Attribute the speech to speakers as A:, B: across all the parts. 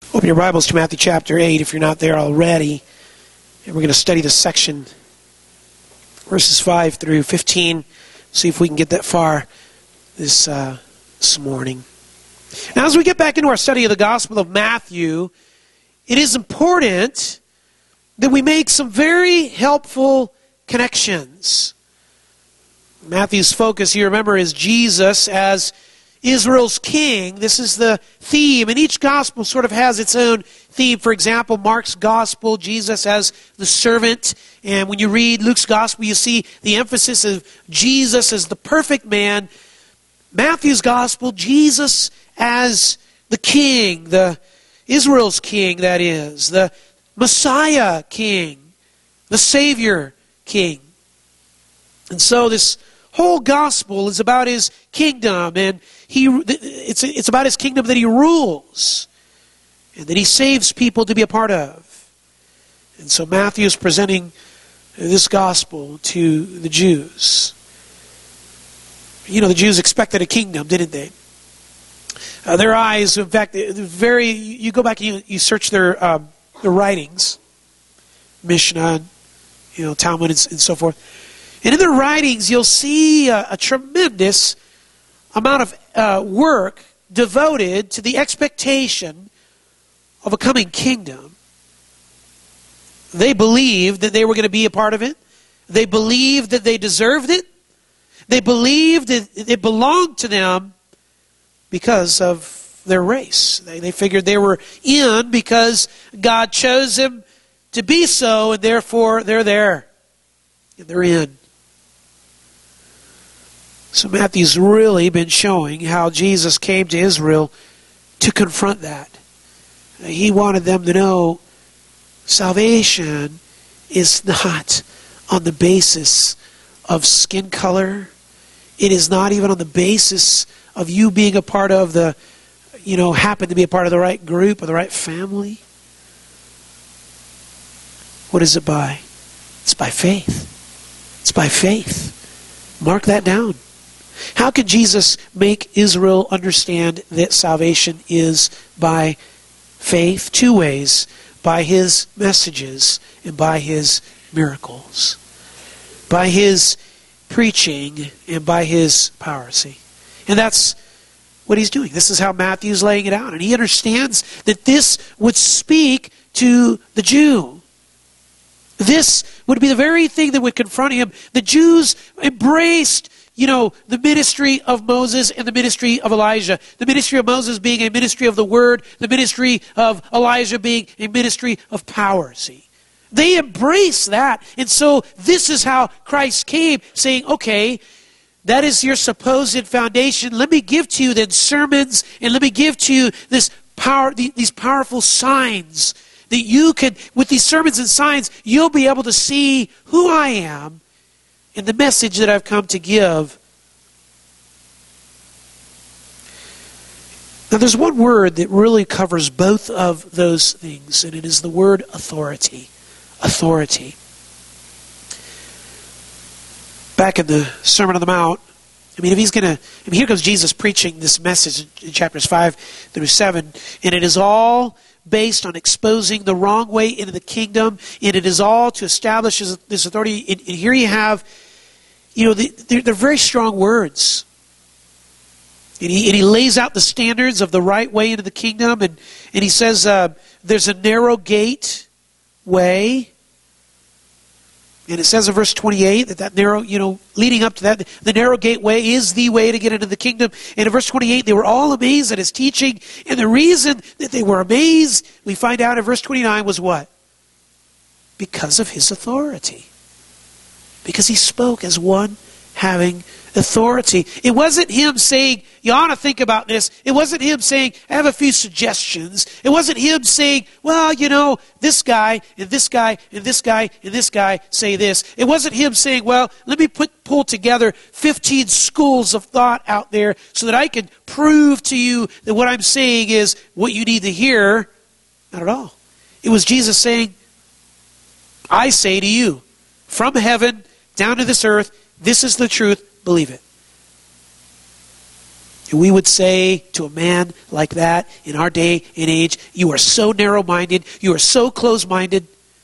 A: Open your Bibles to Matthew chapter 8 if you're not there already. And we're going to study this section, verses 5 through 15. See if we can get that far this morning. Now, as we get back into our study of the Gospel of Matthew, it is important that we make some very helpful connections. Matthew's focus, you remember, is Jesus as Israel's king. This is the theme, and each gospel sort of has its own theme. For example, Mark's gospel, Jesus as the servant, and when you read Luke's gospel, you see the emphasis of Jesus as the perfect man. Matthew's gospel, Jesus as the king, the Israel's king, that is, the Messiah king, the Savior king. And so this whole gospel is about his kingdom, and it's about his kingdom that he rules and that he saves people to be a part of. And so Matthew is presenting this gospel to the Jews. You know, the Jews expected a kingdom, didn't they? Their eyes, in fact, you go back and you search their writings, Mishnah, Talmud, and so forth. And in their writings, you'll see a tremendous amount of work devoted to the expectation of a coming kingdom. They believed that they were going to be a part of it. They believed that they deserved it. They believed that it belonged to them because of their race. They figured they were in because God chose them to be so, and therefore they're there. And they're in. So Matthew's really been showing how Jesus came to Israel to confront that. He wanted them to know salvation is not on the basis of skin color. It is not even on the basis of you being a part of happen to be a part of the right group or the right family. What is it by? It's by faith. It's by faith. Mark that down. How can Jesus make Israel understand that salvation is by faith? Two ways: by his messages and by his miracles. By his preaching and by his power. And that's what he's doing. This is how Matthew's laying it out. And he understands that this would speak to the Jew. This would be the very thing that would confront him. The Jews embraced the ministry of Moses and the ministry of Elijah. The ministry of Moses being a ministry of the Word, the ministry of Elijah being a ministry of power. They embrace that. And so this is how Christ came, saying, okay, that is your supposed foundation. Let me give to you then sermons, and let me give to you this power, these powerful signs that you can, with these sermons and signs, you'll be able to see who I am and the message that I've come to give. Now there's one word that really covers both of those things, and it is the word authority. Authority. Back in the Sermon on the Mount, here comes Jesus preaching this message in chapters 5 through 7, and it is all based on exposing the wrong way into the kingdom, and it is all to establish this authority. And here you have, they're very strong words. And he lays out the standards of the right way into the kingdom, and he says there's a narrow gate way. And it says in verse 28 that narrow, leading up to that, the narrow gateway is the way to get into the kingdom. And in verse 28, they were all amazed at his teaching. And the reason that they were amazed, we find out in verse 29, was what? Because of his authority. Because he spoke as one having authority. It wasn't him saying, you ought to think about this. It wasn't him saying, I have a few suggestions. It wasn't him saying, well, this guy and this guy and this guy and this guy say this. It wasn't him saying, well, let me pull together 15 schools of thought out there so that I can prove to you that what I'm saying is what you need to hear. Not at all. It was Jesus saying, I say to you, from heaven down to this earth, this is the truth. Believe it. And we would say to a man like that in our day and age, you are so narrow-minded, you are so close-minded.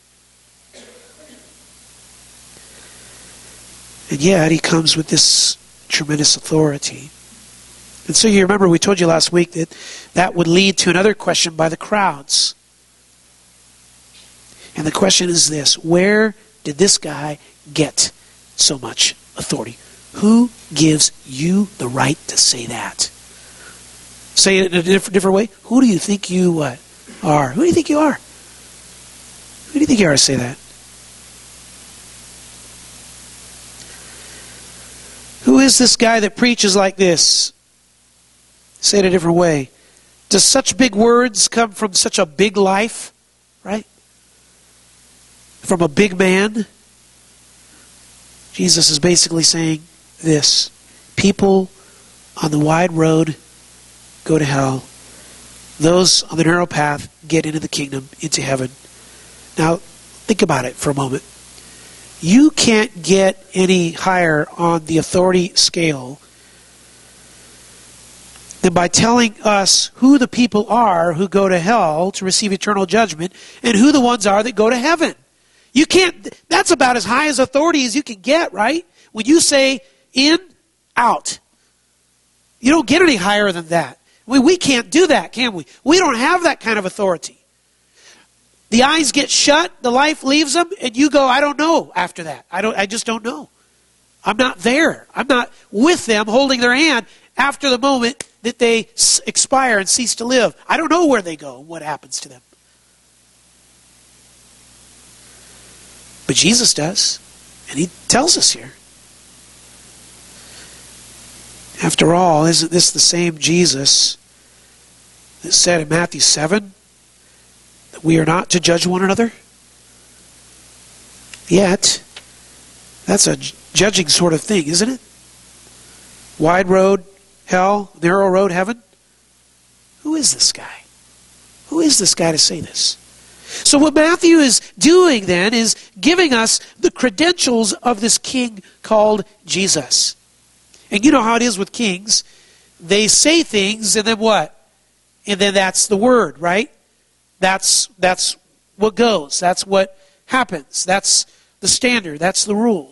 A: And yet he comes with this tremendous authority. And so you remember we told you last week that that would lead to another question by the crowds. And the question is this: where did this guy get so much authority? Who gives you the right to say that? Say it in a different way. Who do you think you are? Who do you think you are? Who do you think you are to say that? Who is this guy that preaches like this? Say it a different way. Does such big words come from such a big life? Right? From a big man? Jesus is basically saying this: people on the wide road go to hell. Those on the narrow path get into the kingdom, into heaven. Now, think about it for a moment. You can't get any higher on the authority scale than by telling us who the people are who go to hell to receive eternal judgment and who the ones are that go to heaven. You can't, that's about as high as authority as you can get, right? When you say in, out. You don't get any higher than that. We can't do that, can we? We don't have that kind of authority. The eyes get shut, the life leaves them, and you go, I don't know after that. I just don't know. I'm not there. I'm not with them holding their hand after the moment that they expire and cease to live. I don't know where they go and what happens to them. But Jesus does, and he tells us here. After all, isn't this the same Jesus that said in Matthew 7 that we are not to judge one another? Yet, that's a judging sort of thing, isn't it? Wide road, hell; narrow road, heaven. Who is this guy? Who is this guy to say this? So what Matthew is doing then is giving us the credentials of this king called Jesus. And you know how it is with kings. They say things and then what? And then that's the word, right? That's what goes. That's what happens. That's the standard. That's the rule.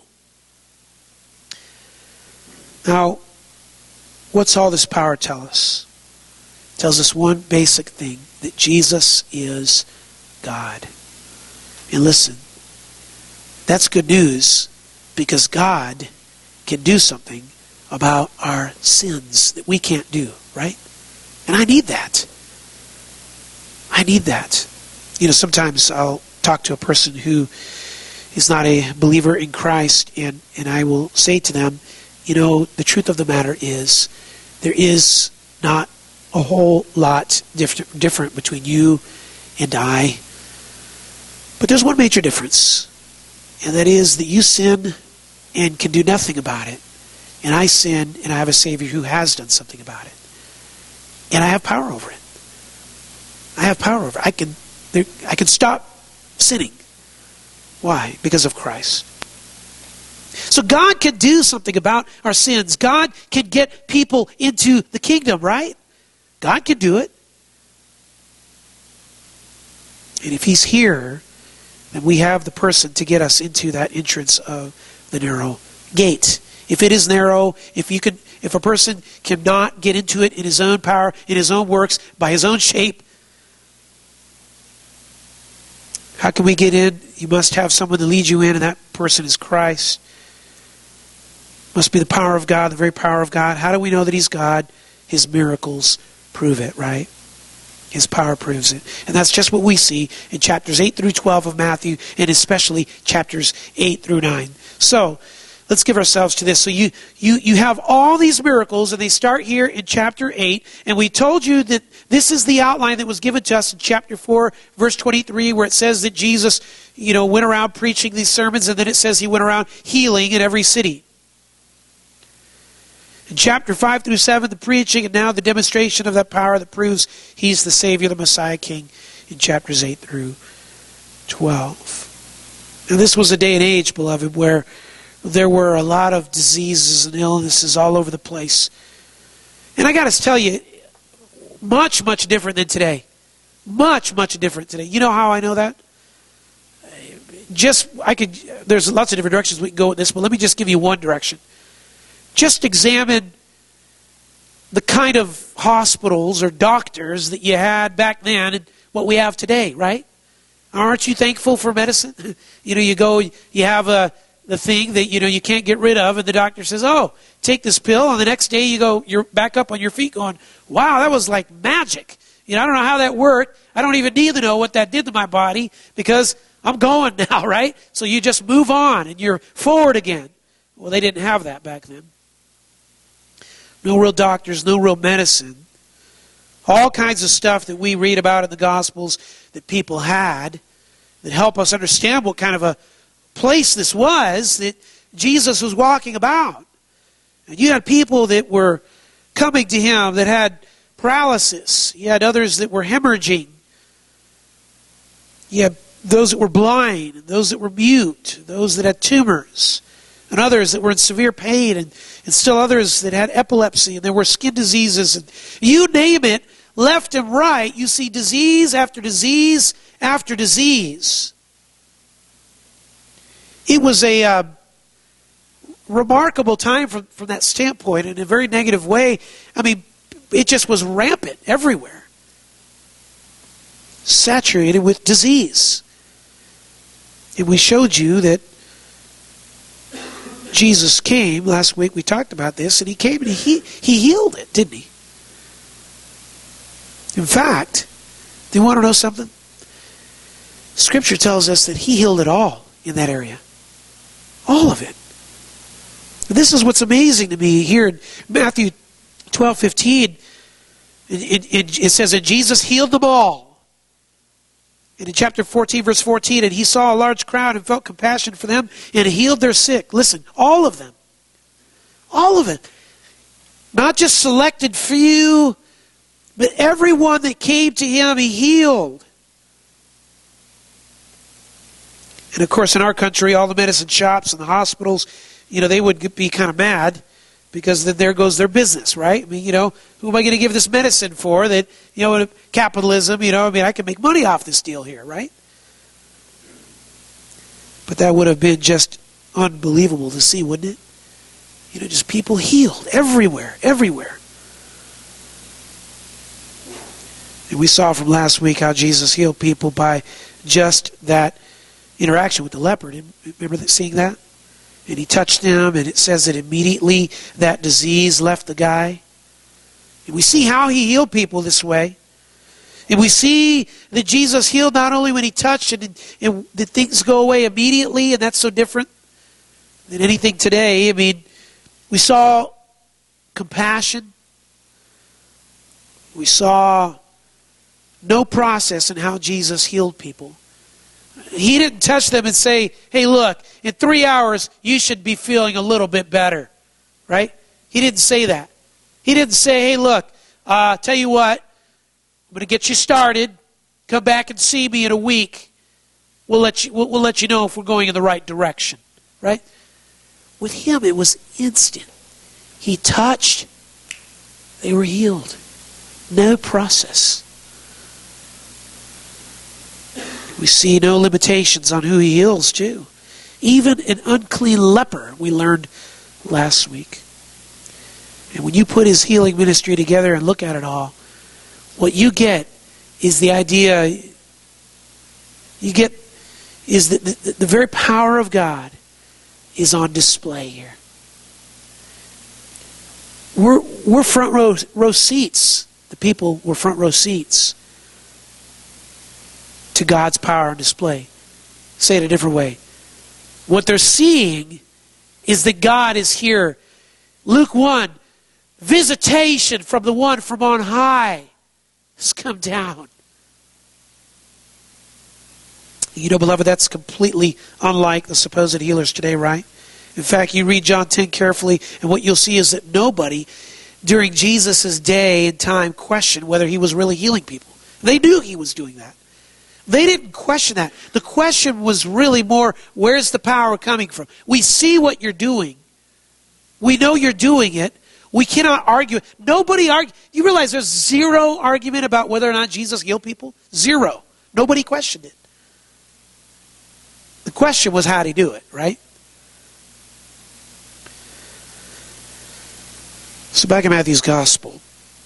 A: Now, what's all this power tell us? It tells us one basic thing, that Jesus is God. And listen, that's good news, because God can do something about our sins that we can't do, right? And I need that. I need that. You know, sometimes I'll talk to a person who is not a believer in Christ, and I will say to them, you know, the truth of the matter is there is not a whole lot different between you and I. But there's one major difference, and that is that you sin and can do nothing about it. And I sin, and I have a Savior who has done something about it. And I have power over it. I have power over it. I can stop sinning. Why? Because of Christ. So God can do something about our sins. God can get people into the kingdom, right? God can do it. And if He's here, then we have the person to get us into that entrance of the narrow gate. If it is narrow, if a person cannot get into it in his own power, in his own works, by his own shape, how can we get in? You must have someone to lead you in, and that person is Christ. Must be the power of God, the very power of God. How do we know that He's God? His miracles prove it, right? His power proves it. And that's just what we see in chapters 8 through 12 of Matthew, and especially chapters 8 through 9. So, let's give ourselves to this. So you have all these miracles, and they start here in chapter 8. And we told you that this is the outline that was given to us in chapter 4, verse 23, where it says that Jesus, went around preaching these sermons, and then it says He went around healing in every city. In chapter 5 through 7, the preaching, and now the demonstration of that power that proves He's the Savior, the Messiah King, in chapters 8 through 12. Now this was a day and age, beloved, where there were a lot of diseases and illnesses all over the place. And I got to tell you, much, much different than today. Much, much different today. You know how I know that? There's lots of different directions we can go with this, but let me just give you one direction. Just examine the kind of hospitals or doctors that you had back then and what we have today, right? Aren't you thankful for medicine? You go, you have the thing that, you can't get rid of, and the doctor says, oh, take this pill, and the next day you're back up on your feet going, wow, that was like magic. I don't know how that worked. I don't even need to know what that did to my body because I'm going now, right? So you just move on and you're forward again. Well, they didn't have that back then. No real doctors, no real medicine. All kinds of stuff that we read about in the Gospels that people had that help us understand what kind of a place this was that Jesus was walking about. And you had people that were coming to him that had paralysis. You had others that were hemorrhaging. You had those that were blind, and those that were mute, those that had tumors, and others that were in severe pain, and still others that had epilepsy, and there were skin diseases. And you name it, left and right, you see disease after disease after disease. It was a remarkable time from that standpoint in a very negative way. I mean, it just was rampant everywhere. Saturated with disease. And we showed you that Jesus came, last week we talked about this, and he came and he healed it, didn't he? In fact, do you want to know something? Scripture tells us that he healed it all in that area. All of it. And this is what's amazing to me here in Matthew 12:15. It says that Jesus healed them all. And in chapter 14, verse 14, and he saw a large crowd and felt compassion for them and healed their sick. Listen, all of them. All of it. Not just selected few, but everyone that came to him, he healed. And of course, in our country, all the medicine shops and the hospitals, they would be kind of mad because then there goes their business, right? I mean, who am I going to give this medicine for that, capitalism, I can make money off this deal here, right? But that would have been just unbelievable to see, wouldn't it? Just people healed everywhere, everywhere. And we saw from last week how Jesus healed people by just that interaction with the leper. Remember seeing that? And he touched them, and it says that immediately that disease left the guy. And we see how he healed people this way. And we see that Jesus healed not only when he touched and that things go away immediately, and that's so different than anything today. I mean, we saw compassion. We saw no process in how Jesus healed people. He didn't touch them and say, hey, look, in 3 hours, you should be feeling a little bit better, right? He didn't say that. He didn't say, hey, look, tell you what, I'm going to get you started. Come back and see me in a week. We'll let you know if we're going in the right direction, right? With him, it was instant. He touched, they were healed. No process. We see no limitations on who he heals, too. Even an unclean leper, we learned last week. And when you put his healing ministry together and look at it all, what you get is the idea, you get is that the very power of God is on display here. We're front row seats. The people were front row seats to God's power on display. Say it a different way. What they're seeing is that God is here. Luke 1, visitation from the one from on high has come down. Beloved, that's completely unlike the supposed healers today, right? In fact, you read John 10 carefully, and what you'll see is that nobody during Jesus' day and time questioned whether he was really healing people. They knew he was doing that. They didn't question that. The question was really more, where's the power coming from? We see what you're doing. We know you're doing it. We cannot argue. Nobody argue. You realize there's zero argument about whether or not Jesus healed people? Zero. Nobody questioned it. The question was, how did he do it, right? So back in Matthew's Gospel.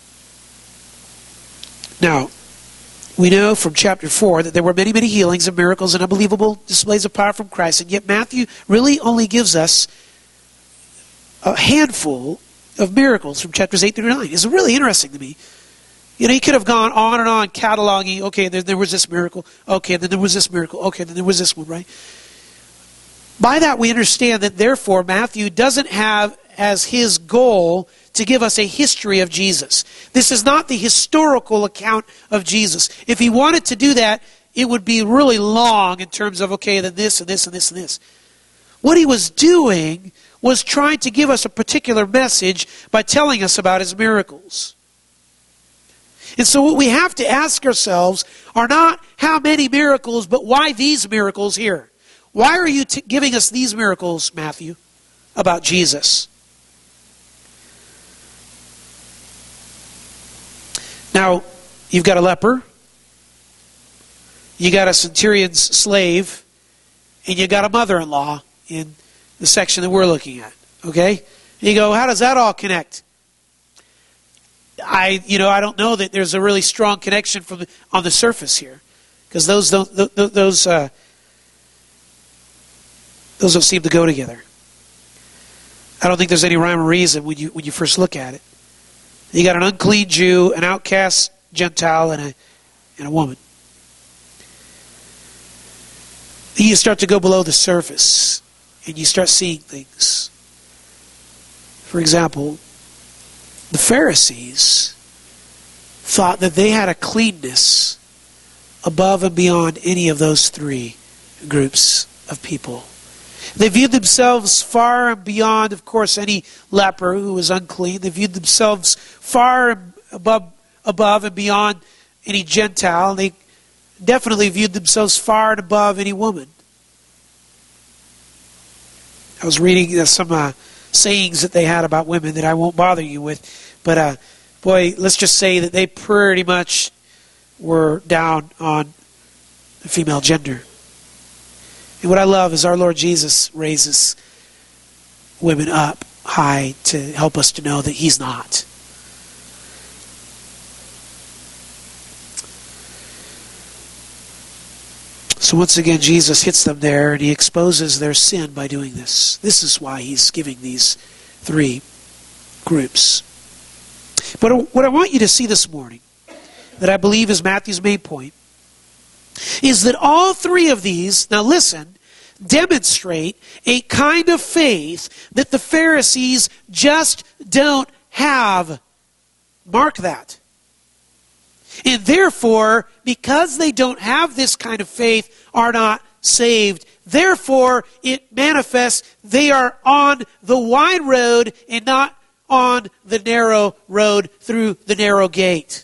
A: Now, we know from chapter 4 that there were many, many healings and miracles and unbelievable displays of power from Christ, and yet Matthew really only gives us a handful of miracles from chapters 8 through 9. It's really interesting to me. You know, he could have gone on and on cataloging, okay, there was this miracle, okay, then there was this miracle, okay, then there was this one, right? By that we understand that therefore Matthew doesn't have as his goal to give us a history of Jesus. This is not the historical account of Jesus. If he wanted to do that, it would be really long in terms of, okay, then this and this and this and this. What he was doing was trying to give us a particular message by telling us about his miracles. And so what we have to ask ourselves are not how many miracles, but why these miracles here? Why are you giving us these miracles, Matthew, about Jesus? Now, you've got a leper, you got a centurion's slave, and you got a mother-in-law in the section that we're looking at. Okay? And you go, how does that all connect? I don't know that there's a really strong connection on the surface here, because those don't seem to go together. I don't think there's any rhyme or reason when you first look at it. You got an unclean Jew, an outcast Gentile, and a woman. Then you start to go below the surface, and you start seeing things. For example, the Pharisees thought that they had a cleanness above and beyond any of those three groups of people. They viewed themselves far and beyond, of course, any leper who was unclean. They viewed themselves far above and beyond any Gentile. They definitely viewed themselves far and above any woman. I was reading some sayings that they had about women that I won't bother you with. But, boy, let's just say that they pretty much were down on the female gender. And what I love is our Lord Jesus raises women up high to help us to know that he's not. So once again, Jesus hits them there and he exposes their sin by doing this. This is why he's giving these three groups. But what I want you to see this morning, that I believe is Matthew's main point, is that all three of these, now listen, demonstrate a kind of faith that the Pharisees just don't have. Mark that. And therefore, because they don't have this kind of faith, are not saved. Therefore, it manifests they are on the wide road and not on the narrow road through the narrow gate.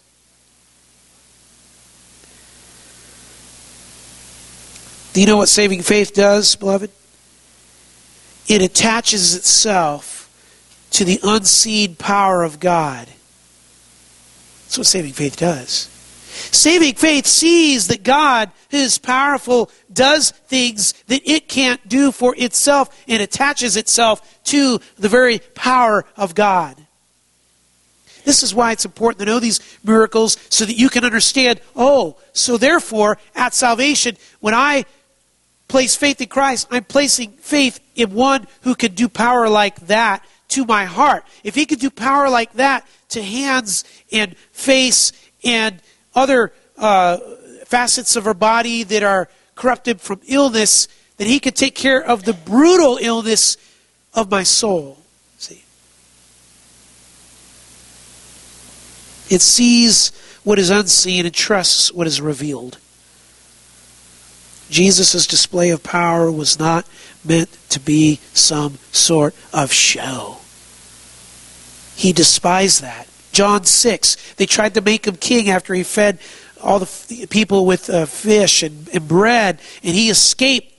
A: Do you know what saving faith does, beloved? It attaches itself to the unseen power of God. That's what saving faith does. Saving faith sees that God, who is powerful, does things that it can't do for itself and attaches itself to the very power of God. This is why it's important to know these miracles so that you can understand, so therefore, at salvation, when I place faith in Christ, I'm placing faith in one who can do power like that to my heart. If he could do power like that to hands and face and other facets of our body that are corrupted from illness, then he could take care of the brutal illness of my soul. See? It sees what is unseen and trusts what is revealed. Jesus' display of power was not meant to be some sort of show. He despised that. John 6, they tried to make him king after he fed all the people with fish and bread, and he escaped.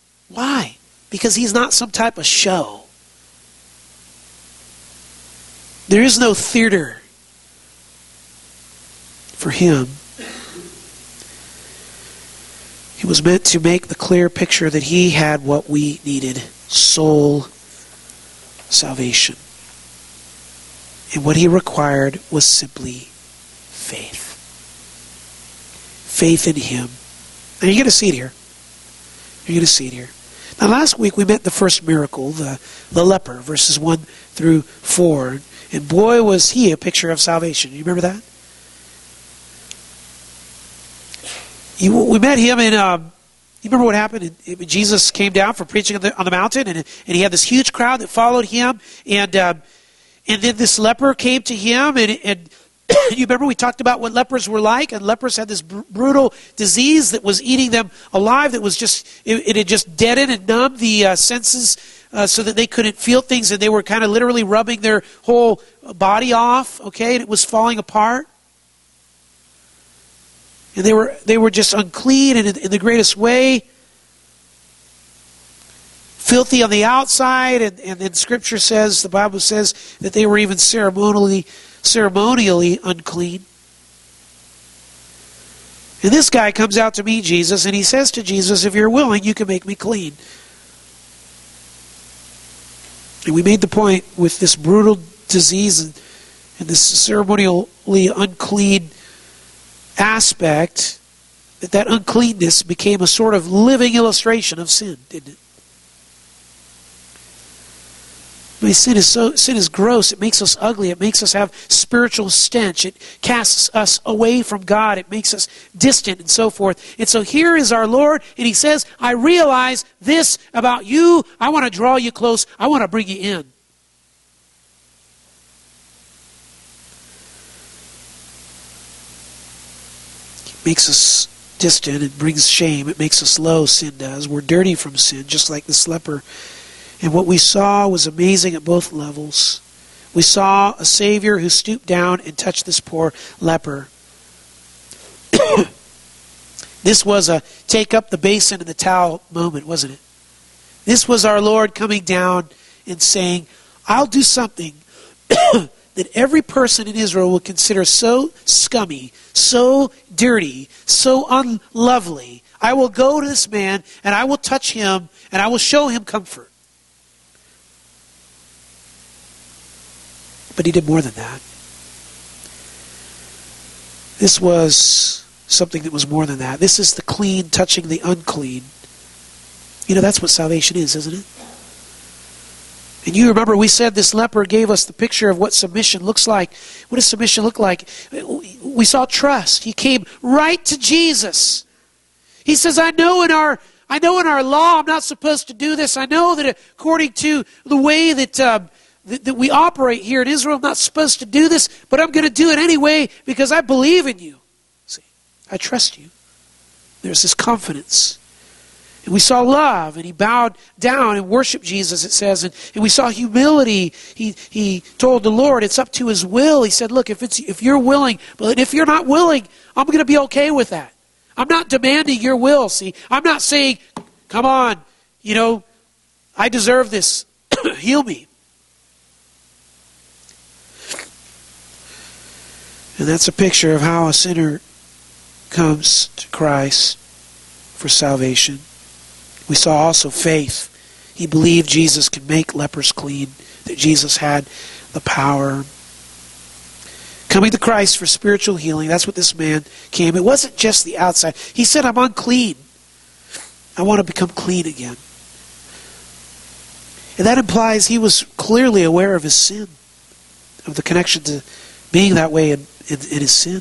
A: Why? Because he's not some type of show. There is no theater for him. He was meant to make the clear picture that he had what we needed: soul salvation. And what he required was simply faith. Faith in him. Now you're going to see it here. You're going to see it here. Now last week we met the first miracle, the leper, verses 1 through 4. And boy was he a picture of salvation. You remember that? We met him in, you remember what happened? Jesus came down for preaching on the mountain, and he had this huge crowd that followed him, and then this leper came to him, and you remember we talked about what lepers were like, and lepers had this brutal disease that was eating them alive, that was just, it had just deadened and numbed the senses so that they couldn't feel things, and they were kind of literally rubbing their whole body off, okay, and it was falling apart. And they were just unclean in the greatest way, filthy on the outside, and then Scripture says, the Bible says, that they were even ceremonially unclean. And this guy comes out to meet Jesus, and he says to Jesus, if you're willing, you can make me clean. And we made the point with this brutal disease and this ceremonially unclean aspect, that uncleanness became a sort of living illustration of sin, didn't it? I mean, sin is gross. It makes us ugly. It makes us have spiritual stench. It casts us away from God. It makes us distant and so forth. And so here is our Lord, and he says, I realize this about you. I want to draw you close. I want to bring you in. Makes us distant. It brings shame. It makes us low, sin does. We're dirty from sin, just like this leper. And what we saw was amazing at both levels. We saw a Savior who stooped down and touched this poor leper. This was a take up the basin and the towel moment, wasn't it? This was our Lord coming down and saying, I'll do something that every person in Israel will consider so scummy, so dirty, so unlovely. I will go to this man, and I will touch him, and I will show him comfort. But he did more than that. This was something that was more than that. This is the clean touching the unclean. You know, that's what salvation is, isn't it? And you remember we said this leper gave us the picture of what submission looks like. What does submission look like? We saw trust. He came right to Jesus. He says, I know in our law I'm not supposed to do this. I know that according to the way that we operate here in Israel, I'm not supposed to do this, but I'm going to do it anyway because I believe in you. See, I trust you. There's this confidence. And we saw love, and he bowed down and worshiped Jesus, it says. And we saw humility. He told the Lord it's up to his will. He said, look, if you're willing, but if you're not willing, I'm going to be okay with that. I'm not demanding your will, see. I'm not saying, come on, I deserve this. Heal me. And that's a picture of how a sinner comes to Christ for salvation. We saw also faith. He believed Jesus could make lepers clean, that Jesus had the power. Coming to Christ for spiritual healing, that's what this man came. It wasn't just the outside. He said, I'm unclean. I want to become clean again. And that implies he was clearly aware of his sin, of the connection to being that way in his sin.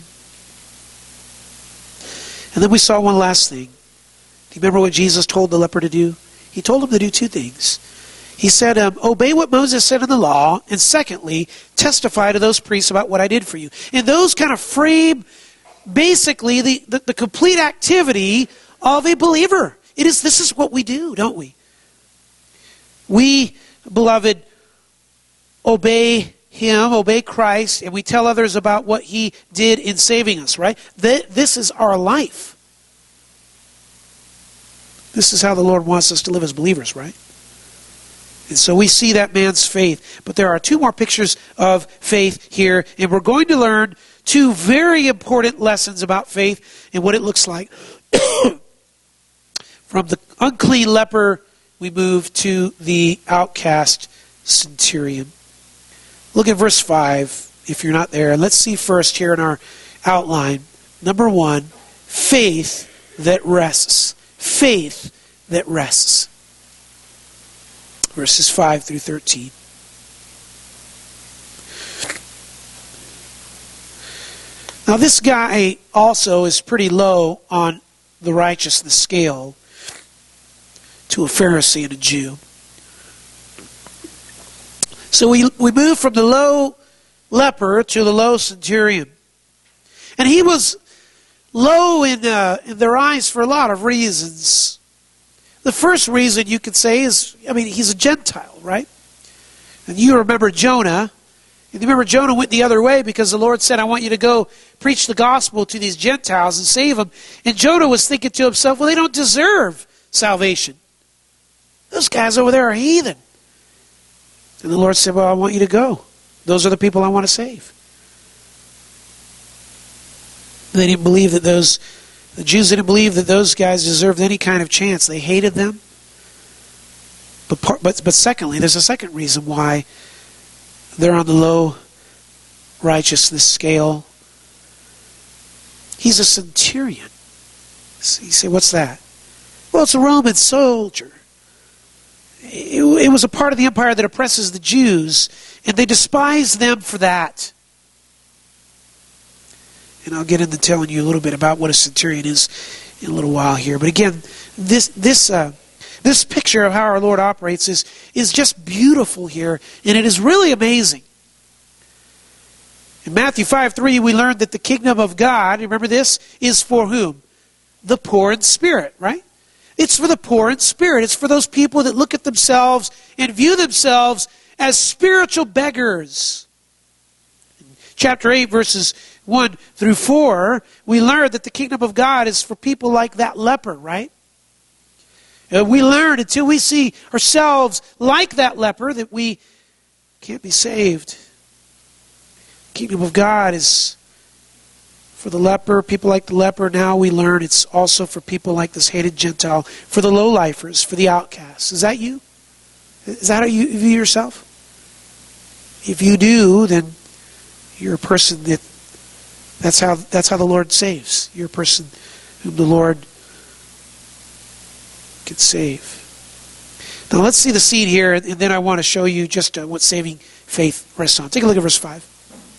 A: And then we saw one last thing. Do you remember what Jesus told the leper to do? He told him to do two things. He said, obey what Moses said in the law, and secondly, testify to those priests about what I did for you. And those kind of frame basically the complete activity of a believer. This is what we do, don't we? We, beloved, obey him, obey Christ, and we tell others about what he did in saving us, right? This is our life. This is how the Lord wants us to live as believers, right? And so we see that man's faith. But there are two more pictures of faith here, and we're going to learn two very important lessons about faith and what it looks like. From the unclean leper, we move to the outcast centurion. Look at verse 5, if you're not there. And let's see first here in our outline. Number one, faith that rests. Faith that rests. Verses 5 through 13. Now this guy also is pretty low on the righteousness scale to a Pharisee and a Jew. So we move from the low leper to the low centurion. And he was low in their eyes for a lot of reasons. The first reason you could say is, he's a Gentile, right? And you remember Jonah. And you remember Jonah went the other way because the Lord said, I want you to go preach the gospel to these Gentiles and save them. And Jonah was thinking to himself, well, they don't deserve salvation. Those guys over there are heathen. And the Lord said, well, I want you to go. Those are the people I want to save. They didn't believe that the Jews didn't believe that those guys deserved any kind of chance. They hated them. But secondly, there's a second reason why they're on the low righteousness scale. He's a centurion. So you say, what's that? Well, it's a Roman soldier. It was a part of the empire that oppresses the Jews, and they despise them for that. And I'll get into telling you a little bit about what a centurion is in a little while here. But again, this picture of how our Lord operates is just beautiful here, and it is really amazing. In Matthew 5:3, we learned that the kingdom of God, remember this, is for whom? The poor in spirit, right? It's for the poor in spirit. It's for those people that look at themselves and view themselves as spiritual beggars. In chapter 8, verses 1 through 4, we learned that the kingdom of God is for people like that leper, right? We learn until we see ourselves like that leper that we can't be saved. The kingdom of God is for the leper, people like the leper. Now we learn it's also for people like this hated Gentile, for the lowlifers, for the outcasts. Is that you? Is that how you view yourself? If you do, then you're a person that's how the Lord saves. You're a person whom the Lord can save. Now let's see the scene here, and then I want to show you just what saving faith rests on. Take a look at verse 5.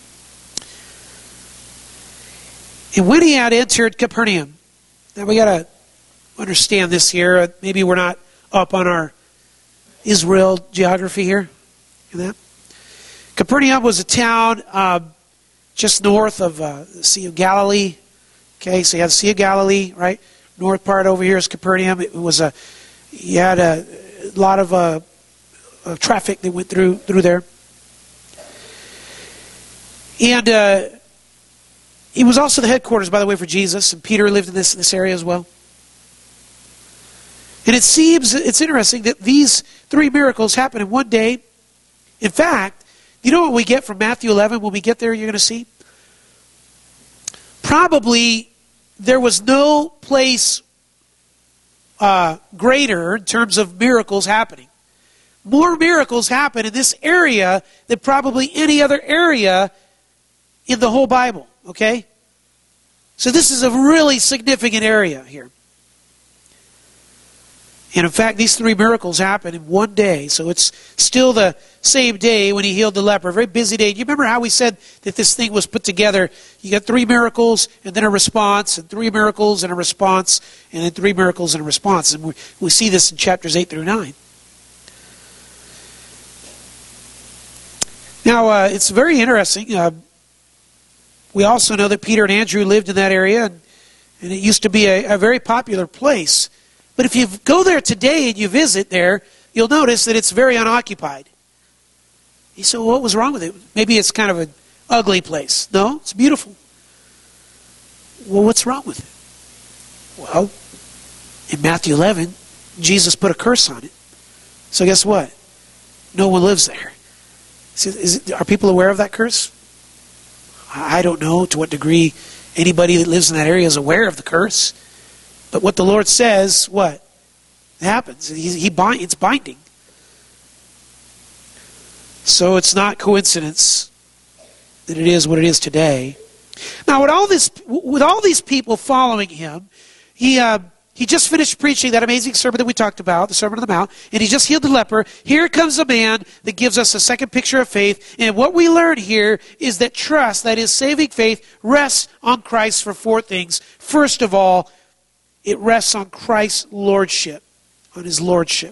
A: And when he had entered Capernaum, now we got to understand this here. Maybe we're not up on our Israel geography here. Capernaum was a town just north of the Sea of Galilee. Okay, so you have the Sea of Galilee, right? North part over here is Capernaum. You had a lot of traffic that went through there. And it was also the headquarters, by the way, for Jesus, and Peter lived in this area as well. And it seems, it's interesting that these three miracles happened in one day. In fact, you know what we get from Matthew 11 when we get there, you're going to see? Probably there was no place greater in terms of miracles happening. More miracles happen in this area than probably any other area in the whole Bible. Okay? So this is a really significant area here. And in fact, these three miracles happened in one day. So it's still the same day when he healed the leper. A very busy day. Do you remember how we said that this thing was put together? You got 3 miracles and then a response, and 3 miracles and a response, and then 3 miracles and a response. And we see this in chapters 8 through 9. Now, it's very interesting. We also know that Peter and Andrew lived in that area, and it used to be a very popular place. But if you go there today and you visit there, you'll notice that it's very unoccupied. You say, well, what was wrong with it? Maybe it's kind of an ugly place. No, it's beautiful. Well, what's wrong with it? Well, in Matthew 11, Jesus put a curse on it. So guess what? no one lives there. Are people aware of that curse? I don't know to what degree anybody that lives in that area is aware of the curse. But what the Lord says, what? It happens. It's binding. So it's not coincidence that it is what it is today. Now, with all these people following him, he just finished preaching that amazing sermon that we talked about, the Sermon on the Mount, and he just healed the leper. Here comes a man that gives us a second picture of faith. And what we learn here is that trust, that is saving faith, rests on Christ for four things. First of all, it rests on Christ's lordship, on his lordship.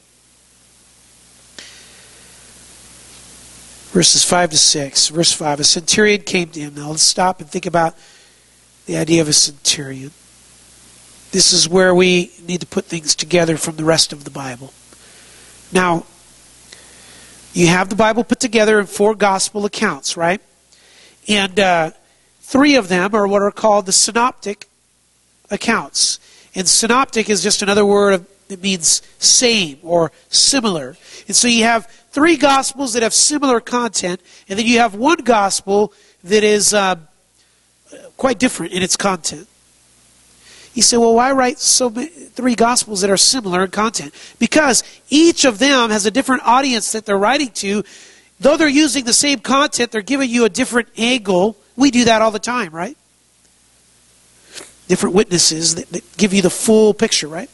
A: Verses 5 to 6. Verse 5, a centurion came to him. Now let's stop and think about the idea of a centurion. This is where we need to put things together from the rest of the Bible. Now, you have the Bible put together in 4 gospel accounts, right? And 3 of them are what are called the synoptic accounts. And synoptic is just another word that means same or similar. And so you have 3 gospels that have similar content, and then you have one gospel that is quite different in its content. You say, well, why write 3 gospels that are similar in content? Because each of them has a different audience that they're writing to. Though they're using the same content, they're giving you a different angle. We do that all the time, right? Different witnesses that give you the full picture, right?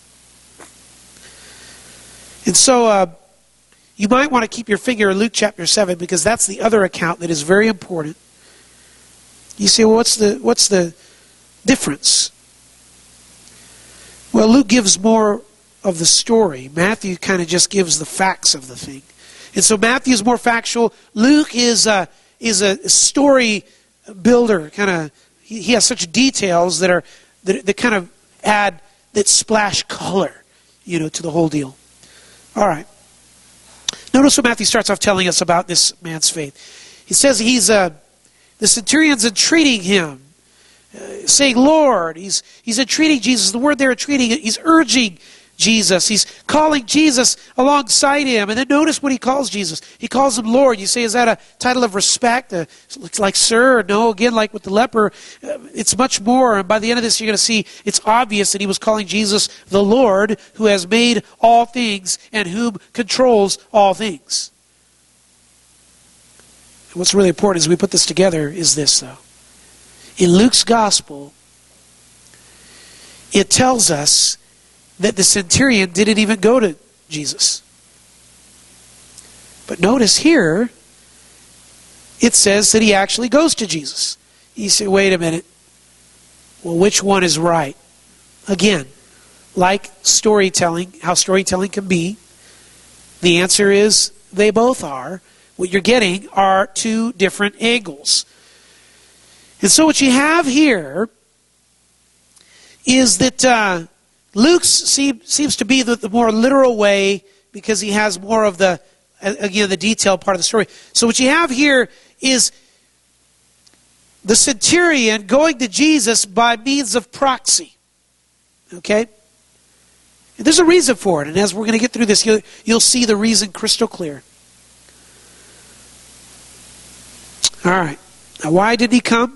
A: And so you might want to keep your finger in Luke chapter 7, because that's the other account that is very important. You say, well, what's the difference? Well, Luke gives more of the story. Matthew kind of just gives the facts of the thing. And so Matthew is more factual. Luke is a story builder. He has such details that kind of add, that splash color, to the whole deal. All right. Notice what Matthew starts off telling us about this man's faith. He says the centurion's entreating him, saying, Lord. He's entreating Jesus. The word there, entreating, he's urging Jesus. He's calling Jesus alongside him. And then notice what he calls Jesus. He calls him Lord. You say, is that a title of respect? Looks like sir? No, again, like with the leper, it's much more. And by the end of this, you're going to see it's obvious that he was calling Jesus the Lord, who has made all things and whom controls all things. And what's really important as we put this together is this, though. In Luke's gospel, it tells us that the centurion didn't even go to Jesus. But notice here, it says that he actually goes to Jesus. You say, wait a minute. Well, which one is right? Again, like storytelling, how storytelling can be, the answer is they both are. What you're getting are 2 different angles. And so what you have here is that Luke seems to be the more literal way, because he has more of the detailed part of the story. So what you have here is the centurion going to Jesus by means of proxy. Okay? And there's a reason for it. And as we're going to get through this, you'll see the reason crystal clear. All right. Now, why did he come?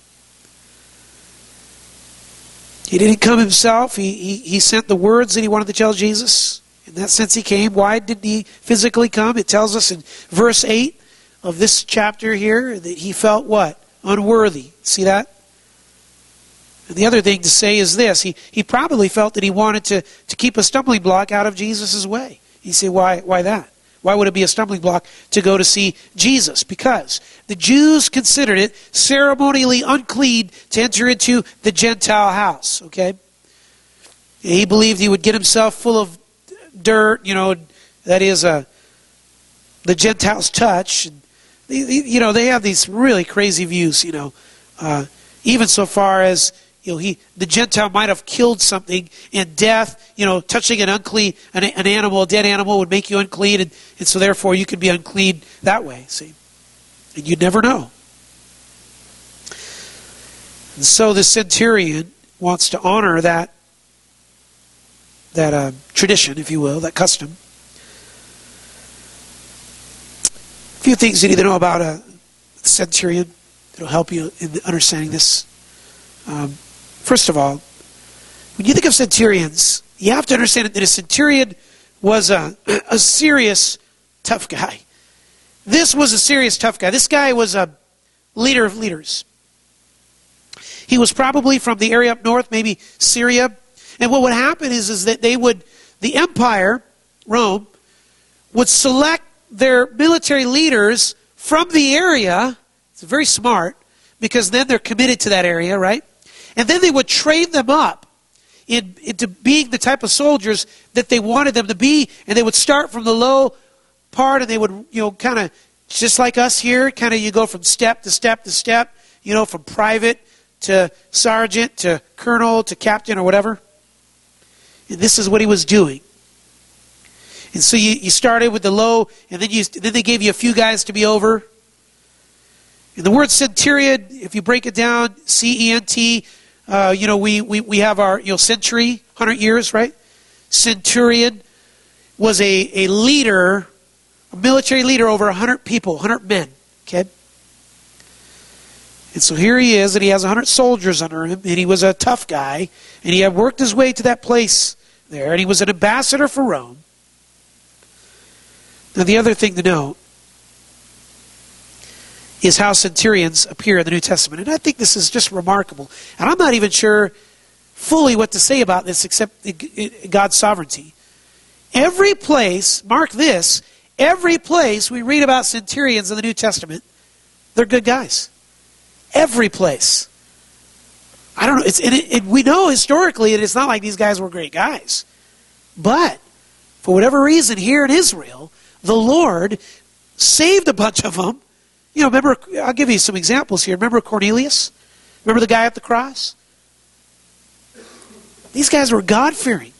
A: He didn't come himself. He sent the words that he wanted to tell Jesus. In that sense he came. Why didn't he physically come? It tells us in verse 8 of this chapter here that he felt what? Unworthy. See that? And the other thing to say is this. He probably felt that he wanted to keep a stumbling block out of Jesus' way. You say, why that? Why would it be a stumbling block to go to see Jesus? Because the Jews considered it ceremonially unclean to enter into the Gentile house. Okay? He believed he would get himself full of dirt, that is the Gentiles' touch. And, they have these really crazy views, even so far as the Gentile might have killed something, and death, touching an animal, a dead animal would make you unclean, and so therefore you could be unclean that way, see? And you'd never know. And so the centurion wants to honor that tradition, if you will, that custom. few things you need to know about a centurion that will help you in understanding this. First of all, when you think of centurions, you have to understand that a centurion was a serious, tough guy. This was a serious, tough guy. This guy was a leader of leaders. He was probably from the area up north, maybe Syria. And what would happen is that the empire, Rome, would select their military leaders from the area. It's very smart, because then they're committed to that area, right? And then they would train them up into being the type of soldiers that they wanted them to be. And they would start from the low part, and they would, kind of, just like us here, kind of you go from step to step to step, from private to sergeant to colonel to captain or whatever. And this is what he was doing. And so you started with the low, and then they gave you a few guys to be over. And the word centurion, if you break it down, C-E-N-T, we have our century, 100 years, right? Centurion was a leader, a military leader over 100 people, 100 men, okay? And so here he is, and he has 100 soldiers under him, and he was a tough guy, and he had worked his way to that place there, and he was an ambassador for Rome. Now, the other thing to note is how centurions appear in the New Testament. And I think this is just remarkable. And I'm not even sure fully what to say about this except God's sovereignty. Every place, mark this, every place we read about centurions in the New Testament, they're good guys. Every place. I don't know. We know historically that it's not like these guys were great guys. But for whatever reason, here in Israel, the Lord saved a bunch of them. Remember, I'll give you some examples here. Remember Cornelius? Remember the guy at the cross? These guys were God-fearing.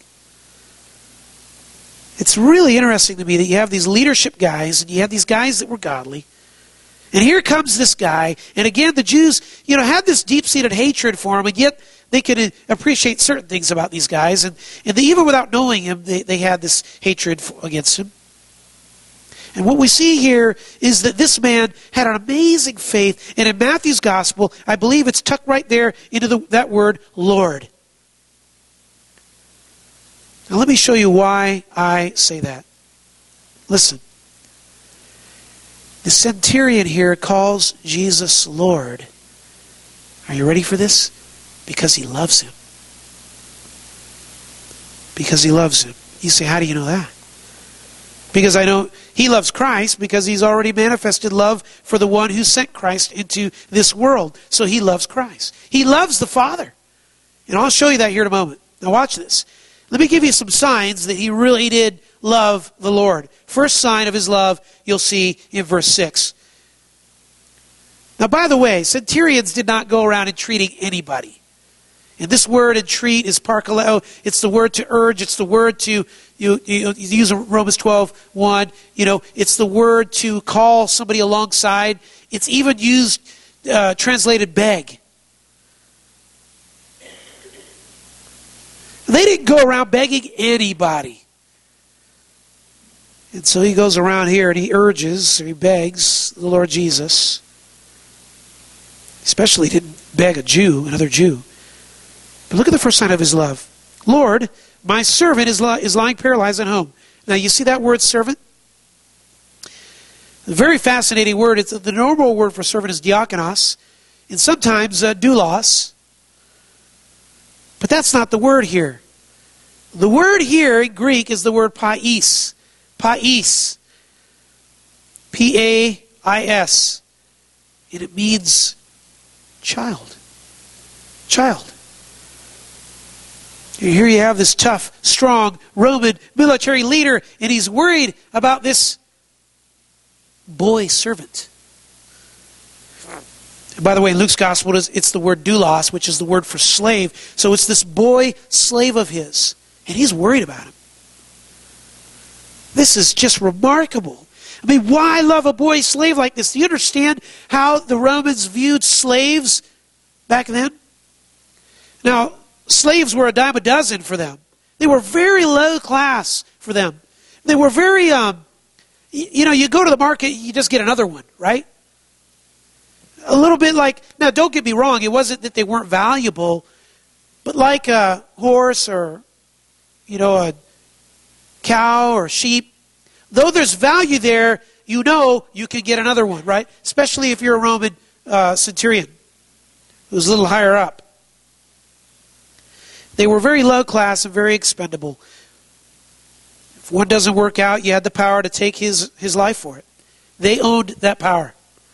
A: It's really interesting to me that you have these leadership guys, and you have these guys that were godly. And here comes this guy, and again, the Jews, had this deep-seated hatred for him, and yet they could appreciate certain things about these guys, and even without knowing him, they had this hatred against him. And what we see here is that this man had an amazing faith, and in Matthew's gospel, I believe it's tucked right there into that word, Lord. Now let me show you why I say that. Listen. The centurion here calls Jesus Lord. Are you ready for this? Because he loves him. Because he loves him. You say, how do you know that? Because I know he loves Christ because he's already manifested love for the one who sent Christ into this world. So he loves Christ. He loves the Father. And I'll show you that here in a moment. Now watch this. Let me give you some signs that he really did love the Lord. First sign of his love you'll see in verse 6. Now, by the way, centurions did not go around entreating anybody. And this word entreat is parkaleo. It's the word to urge. It's the word to, you use Romans 12:1. It's the word to call somebody alongside. It's even used, translated beg. They didn't go around begging anybody. And so he goes around here and he urges, or he begs the Lord Jesus. Especially he didn't beg another Jew. But look at the first sign of his love. Lord, my servant is lying paralyzed at home. Now you see that word servant? A very fascinating word. It's the normal word for servant is diakonos, and sometimes doulos. But that's not the word here. The word here in Greek is the word pais. Pais. P-A-I-S. And it means child. Child. Here you have this tough, strong Roman military leader, and he's worried about this boy servant. And by the way, in Luke's gospel, it's the word doulos, which is the word for slave. So it's this boy slave of his, and he's worried about him. This is just remarkable. I mean, why love a boy slave like this? Do you understand how the Romans viewed slaves back then? Now, slaves were a dime a dozen for them. They were very low class for them. They were very, you go to the market, you just get another one, right? A little bit like, now don't get me wrong, it wasn't that they weren't valuable, but like a horse or, a cow or sheep, though there's value there, you can get another one, right? Especially if you're a Roman centurion who's a little higher up. They were very low class and very expendable. If one doesn't work out, you had the power to take his life for it. They owned that power.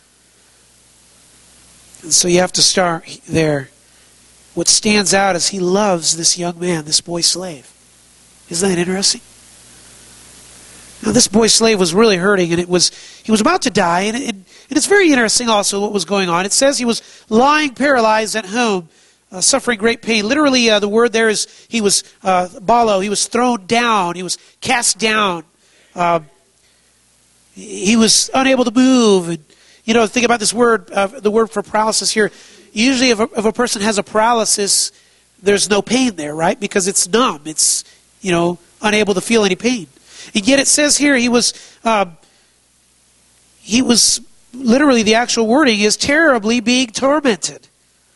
A: And so you have to start there. What stands out is he loves this young man, this boy slave. Isn't that interesting? Now this boy slave was really hurting, and he was about to die, and it's very interesting also what was going on. It says he was lying paralyzed at home, suffering great pain. Literally, the word there is he was balo. He was thrown down. He was cast down. He was unable to move. And, think about this word, the word for paralysis here. Usually if a person has a paralysis, there's no pain there, right? Because it's numb. It's, unable to feel any pain. And yet it says here he was literally, the actual wording is terribly being tormented.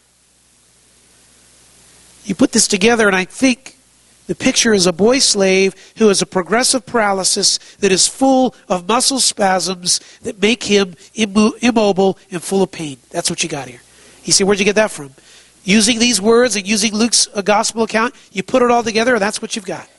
A: You put this together, and I think the picture is a boy slave who has a progressive paralysis that is full of muscle spasms that make him immobile and full of pain. That's what you got here. You see, where'd you get that from? Using these words and using Luke's gospel account, you put it all together, and that's what you've got.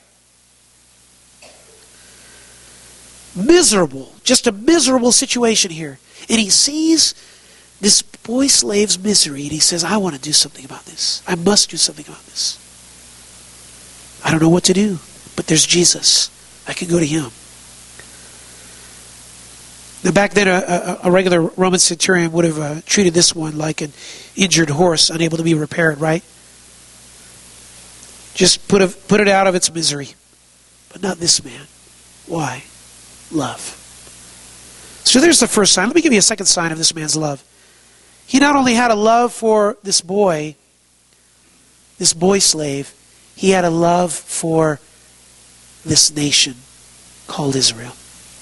A: Miserable, just a miserable situation here. And he sees this boy slave's misery, and he says, I want to do something about this. I must do something about this. I don't know what to do, but there's Jesus. I can go to him. Now back then, a regular Roman centurion would have treated this one like an injured horse, unable to be repaired, right? Just put it out of its misery. But not this man. Why? Love. So there's the first sign. Let me give you a second sign of this man's love. He not only had a love for this boy slave, he had a love for this nation called Israel.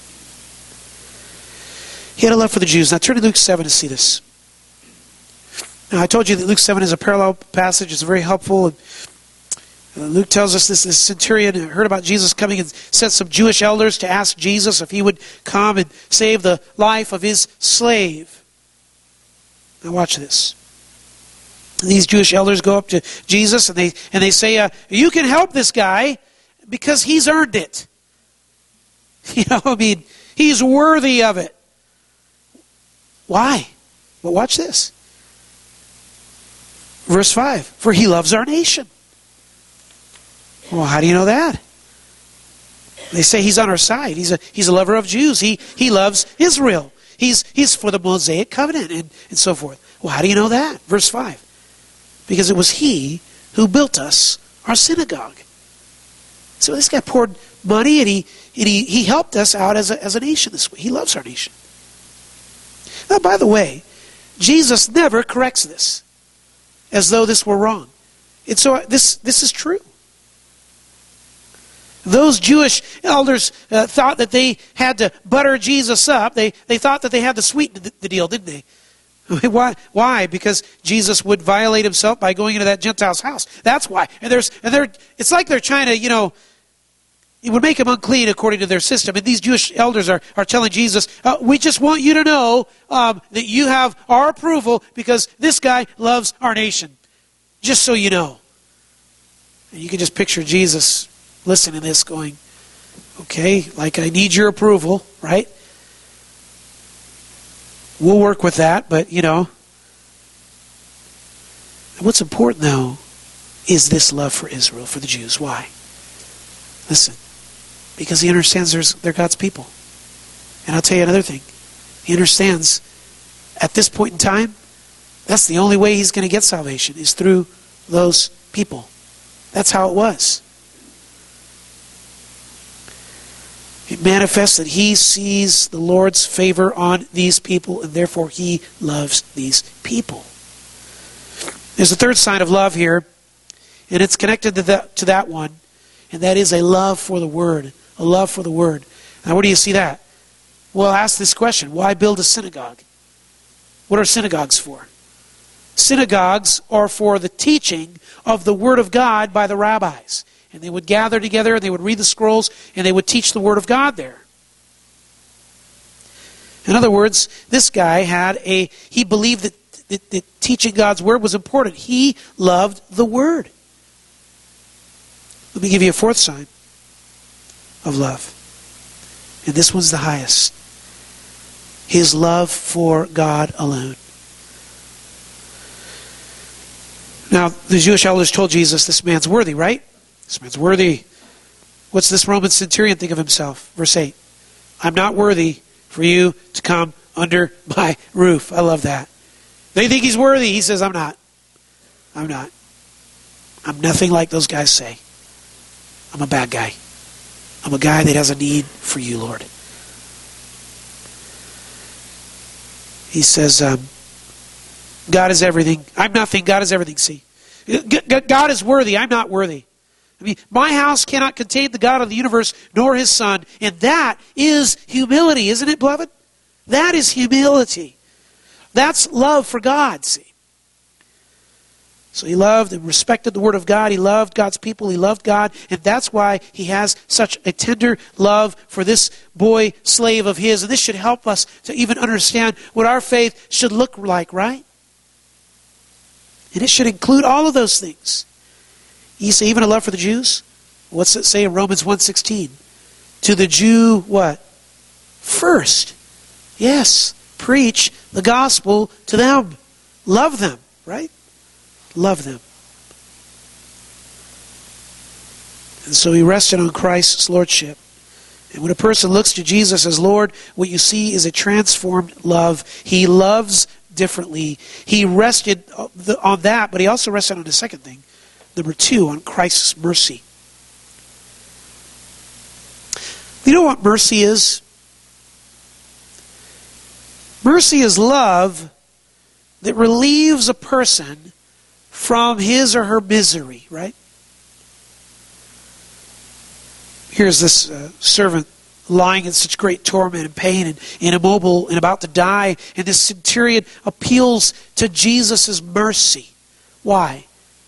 A: He had a love for the Jews. Now turn to Luke 7 to see this. Now I told you that Luke 7 is a parallel passage. It's very helpful. Luke tells us this centurion heard about Jesus coming and sent some Jewish elders to ask Jesus if he would come and save the life of his slave. Now watch this. These Jewish elders go up to Jesus and they say, you can help this guy because he's earned it. He's worthy of it. Why? Well, watch this. Verse 5, for he loves our nation. Well, how do you know that? They say he's on our side. He's a lover of Jews. He loves Israel. He's for the Mosaic covenant and so forth. Well, how do you know that? Verse 5. Because it was he who built us our synagogue. So this guy poured money and he helped us out as a nation this way. He loves our nation. Now, by the way, Jesus never corrects this as though this were wrong. And so this is true. Those Jewish elders thought that they had to butter Jesus up. They thought that they had to sweeten the deal, didn't they? Why? Because Jesus would violate himself by going into that Gentile's house. That's why. And it's like they're trying to, it would make him unclean according to their system. And these Jewish elders are telling Jesus, we just want you to know that you have our approval because this guy loves our nation. Just so you know. And you can just picture Jesus listening to this going, okay, like I need your approval, right? We'll work with that, but what's important though is this love for Israel, for the Jews. Why? Listen, because he understands they're God's people. And I'll tell you another thing. He understands at this point in time, that's the only way he's going to get salvation is through those people. That's how it was. It manifests that he sees the Lord's favor on these people, and therefore he loves these people. There's a third sign of love here, and it's connected to that one, and that is a love for the Word. A love for the Word. Now where do you see that? Well, ask this question. Why build a synagogue? What are synagogues for? Synagogues are for the teaching of the Word of God by the rabbis. And they would gather together, and they would read the scrolls, and they would teach the Word of God there. In other words, this guy he believed that teaching God's Word was important. He loved the Word. Let me give you a fourth sign of love. And this one's the highest. His love for God alone. Now, the Jewish elders told Jesus, this man's worthy, right? This man's worthy. What's this Roman centurion think of himself? Verse 8. I'm not worthy for you to come under my roof. I love that. They think he's worthy. He says, I'm not. I'm not. I'm nothing like those guys say. I'm a bad guy. I'm a guy that has a need for you, Lord. He says, God is everything. I'm nothing. God is everything. See, God is worthy. I'm not worthy. I mean, my house cannot contain the God of the universe, nor his Son. And that is humility, isn't it, beloved? That is humility. That's love for God, see. So he loved and respected the Word of God. He loved God's people. He loved God. And that's why he has such a tender love for this boy slave of his. And this should help us to even understand what our faith should look like, right? And it should include all of those things. You say even a love for the Jews? What's it say in Romans 1:16? To the Jew, what? First. Yes. Preach the gospel to them. Love them, right? Love them. And so he rested on Christ's lordship. And when a person looks to Jesus as Lord, what you see is a transformed love. He loves differently. He rested on that, but he also rested on the second thing. Number 2, on Christ's mercy. You know what mercy is? Mercy is love that relieves a person from his or her misery, right? Here's this servant lying in such great torment and pain and immobile and about to die, and this centurion appeals to Jesus' mercy. Why?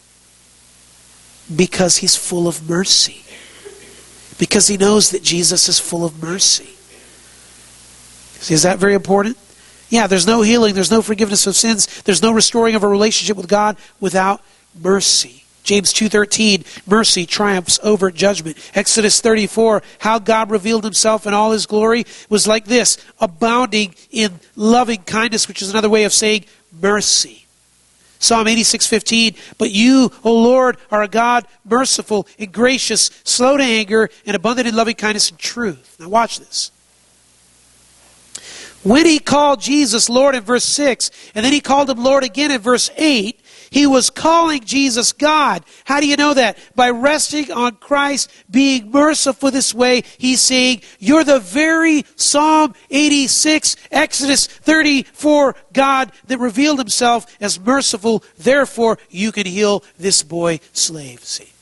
A: Because he's full of mercy. Because he knows that Jesus is full of mercy. See, is that very important? Yeah, there's no healing, there's no forgiveness of sins, there's no restoring of a relationship with God without mercy. James 2:13, mercy triumphs over judgment. Exodus 34, how God revealed himself in all his glory was like this, abounding in loving kindness, which is another way of saying mercy. Psalm 86:15, but you, O Lord, are a God merciful and gracious, slow to anger, and abundant in loving kindness and truth. Now watch this. When he called Jesus Lord in verse 6, and then he called him Lord again in verse 8, he was calling Jesus God. How do you know that? By resting on Christ, being merciful this way, he's saying, you're the very Psalm 86, Exodus 34 God that revealed himself as merciful. Therefore, you can heal this boy slave. See?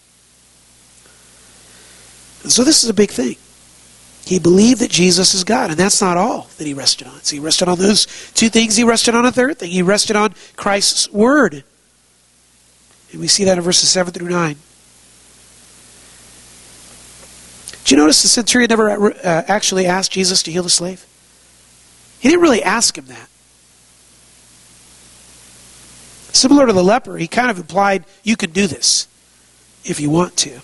A: And so this is a big thing. He believed that Jesus is God, and that's not all that he rested on. So he rested on those 2 things. He rested on a third thing. He rested on Christ's word. And we see that in verses 7 through 9. Did you notice the centurion never actually asked Jesus to heal the slave? He didn't really ask him that. Similar to the leper, he kind of implied, you can do this if you want to.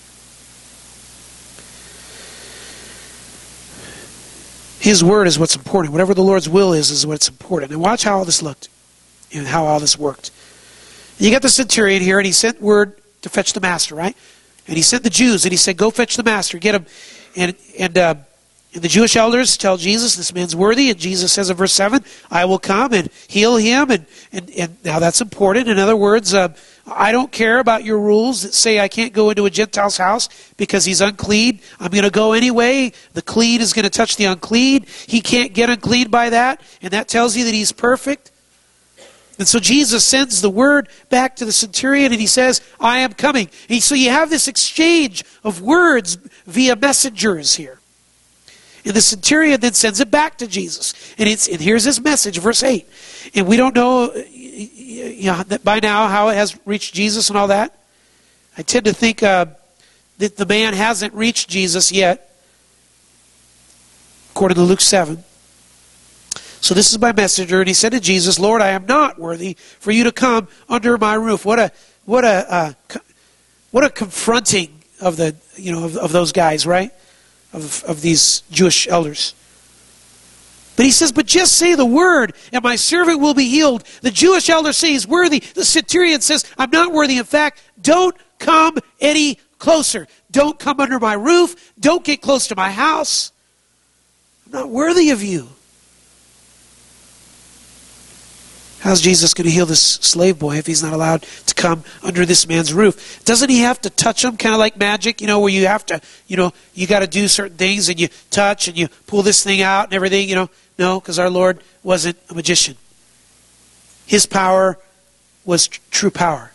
A: His word is what's important. Whatever the Lord's will is what's important. And watch how all this looked and how all this worked. You got the centurion here, and he sent word to fetch the master, right? And he sent the Jews, and he said, go fetch the master, get him. And the Jewish elders tell Jesus, this man's worthy, and Jesus says in verse 7, I will come and heal him. And now that's important. In other words, I don't care about your rules that say I can't go into a Gentile's house because he's unclean. I'm going to go anyway. The clean is going to touch the unclean. He can't get unclean by that, and that tells you that he's perfect. And so Jesus sends the word back to the centurion, and he says, I am coming. And so you have this exchange of words via messengers here. And the centurion then sends it back to Jesus. And here's his message, verse 8. And we don't know that by now how it has reached Jesus and all that. I tend to think that the man hasn't reached Jesus yet, according to Luke 7. So this is my messenger, and he said to Jesus, Lord, I am not worthy for you to come under my roof. What a confronting of the of those guys, right? Of these Jewish elders. But he says, but just say the word, and my servant will be healed. The Jewish elder says he's worthy. The centurion says, I'm not worthy. In fact, don't come any closer. Don't come under my roof. Don't get close to my house. I'm not worthy of you. How's Jesus going to heal this slave boy if he's not allowed to come under this man's roof? Doesn't he have to touch him, kind of like magic, where you have to, you got to do certain things and you touch and you pull this thing out and everything, No, because our Lord wasn't a magician. His power was true power.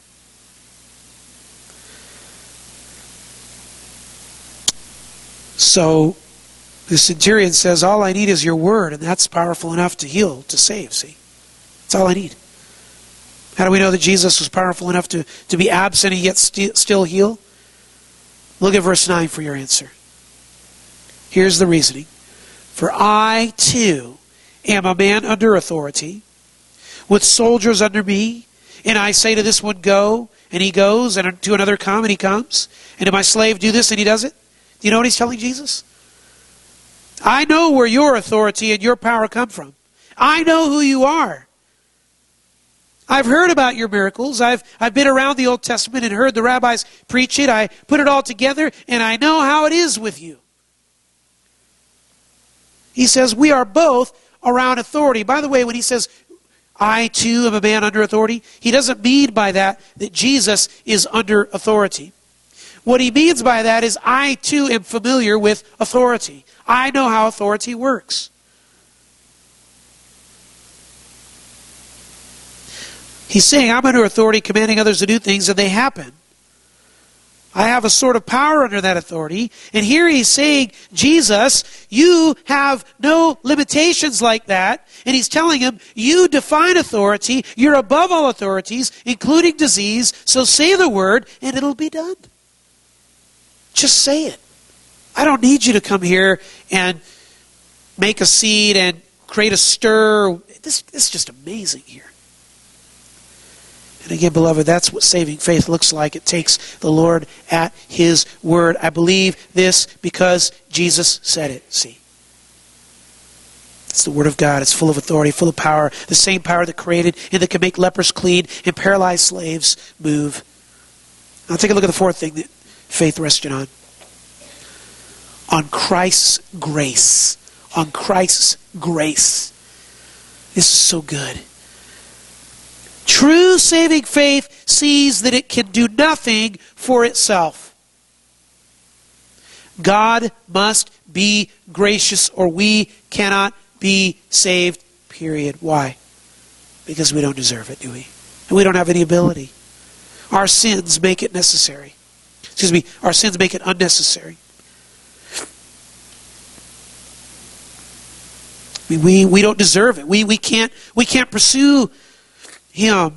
A: So the centurion says, all I need is your word, and that's powerful enough to heal, to save, see? That's all I need. How do we know that Jesus was powerful enough to be absent and yet still heal? Look at verse 9 for your answer. Here's the reasoning. For I too am a man under authority, with soldiers under me, and I say to this one, go, and he goes, and to another, come, and he comes, and to my slave, do this, and he does it. Do you know what he's telling Jesus? I know where your authority and your power come from. I know who you are. I've heard about your miracles. I've been around the Old Testament and heard the rabbis preach it. I put it all together, and I know how it is with you. He says, we are both around authority. By the way, when he says, I too am a man under authority, he doesn't mean by that Jesus is under authority. What he means by that is, I too am familiar with authority. I know how authority works. He's saying, I'm under authority, commanding others to do things, and they happen. I have a sort of power under that authority. And here he's saying, Jesus, you have no limitations like that. And he's telling him, you define authority. You're above all authorities, including disease. So say the word, and it'll be done. Just say it. I don't need you to come here and make a seed and create a stir. This is just amazing here. And again, beloved, that's what saving faith looks like. It takes the Lord at His word. I believe this because Jesus said it. See? It's the word of God. It's full of authority, full of power. The same power that created and that can make lepers clean and paralyzed slaves move. Now take a look at the fourth thing that faith rested on. On Christ's grace. On Christ's grace. This is so good. True saving faith sees that it can do nothing for itself. God must be gracious or we cannot be saved, period. Why? Because we don't deserve it, do we? And we don't have any ability. Our sins make it necessary. Our sins make it unnecessary. We don't deserve it. We can't pursue Him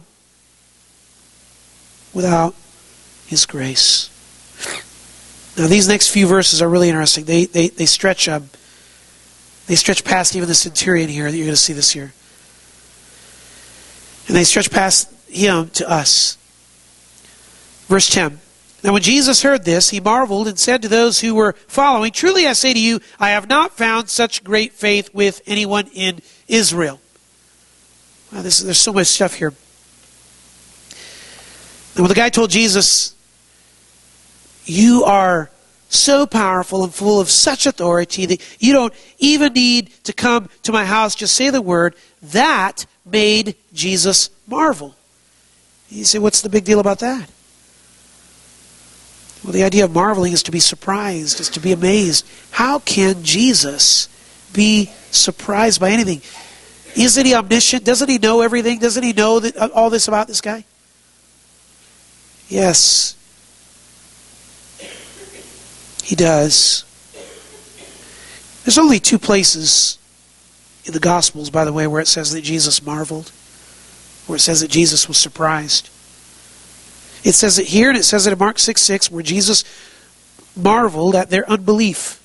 A: without His grace. Now these next few verses are really interesting. They stretch past even the centurion here. You're going to see this here. And they stretch past him to us. Verse 10. Now when Jesus heard this, he marveled and said to those who were following, truly I say to you, I have not found such great faith with anyone in Israel. Wow, there's so much stuff here. And when the guy told Jesus, you are so powerful and full of such authority that you don't even need to come to my house, just say the word, that made Jesus marvel. You say, what's the big deal about that? Well, the idea of marveling is to be surprised, is to be amazed. How can Jesus be surprised by anything? Isn't he omniscient? Doesn't he know everything? Doesn't he know all this about this guy? Yes, he does. There's only two places in the Gospels, by the way, where it says that Jesus marveled, where it says that Jesus was surprised. It says it here, and it says it in Mark 6:6, where Jesus marveled at their unbelief.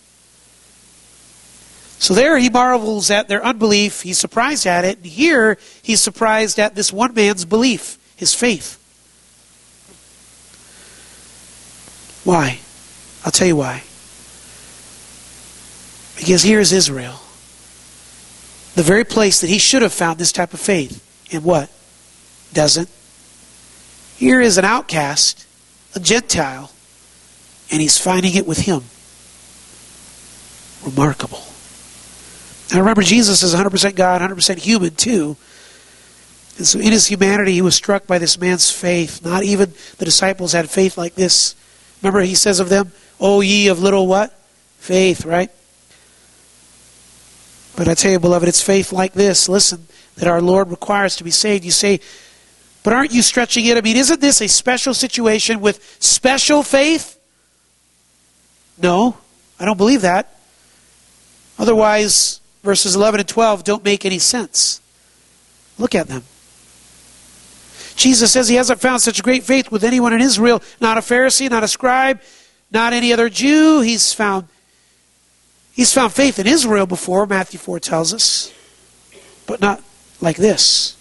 A: So there he marvels at their unbelief, he's surprised at it, and here he's surprised at this one man's belief, his faith. Why? I'll tell you why. Because here is Israel, the very place that he should have found this type of faith. And what? Doesn't. Here is an outcast, a Gentile, and he's finding it with him. Remarkable. Now remember, Jesus is 100% God, 100% human too. And so in his humanity, he was struck by this man's faith. Not even the disciples had faith like this. Remember, he says of them, "O ye of little" what? Faith, right? But I tell you, beloved, it's faith like this, listen, that our Lord requires to be saved. You say, but aren't you stretching it? I mean, isn't this a special situation with special faith? No, I don't believe that. Otherwise, verses 11 and 12 don't make any sense. Look at them. Jesus says he hasn't found such great faith with anyone in Israel, not a Pharisee, not a scribe, not any other Jew. He's found faith in Israel before, Matthew 4 tells us, but not like this.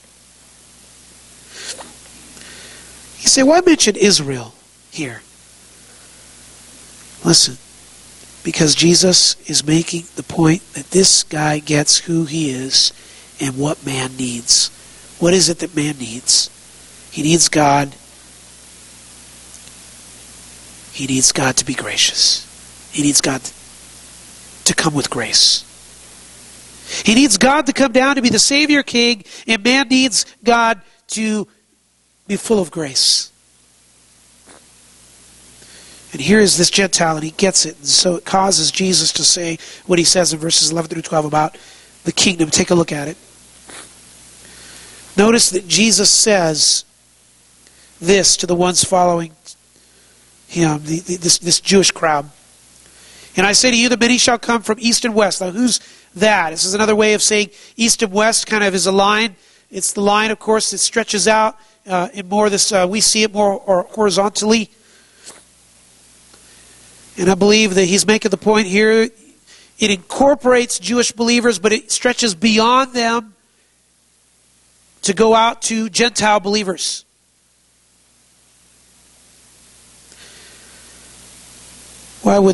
A: You say, why mention Israel here? Listen, because Jesus is making the point that this guy gets who he is and what man needs. What is it that man needs? He needs God. He needs God to be gracious. He needs God to come with grace. He needs God to come down to be the Savior King, and man needs God to be full of grace. And here is this Gentile, and he gets it. And so it causes Jesus to say what he says in verses 11 through 12 about the kingdom. Take a look at it. Notice that Jesus says this to the ones following him, this Jewish crowd. And I say to you, the many shall come from east and west. Now, who's that? This is another way of saying east and west kind of is a line. It's the line, of course, that stretches out in more this. We see it more or horizontally. And I believe that he's making the point here. It incorporates Jewish believers, but it stretches beyond them to go out to Gentile believers. Why would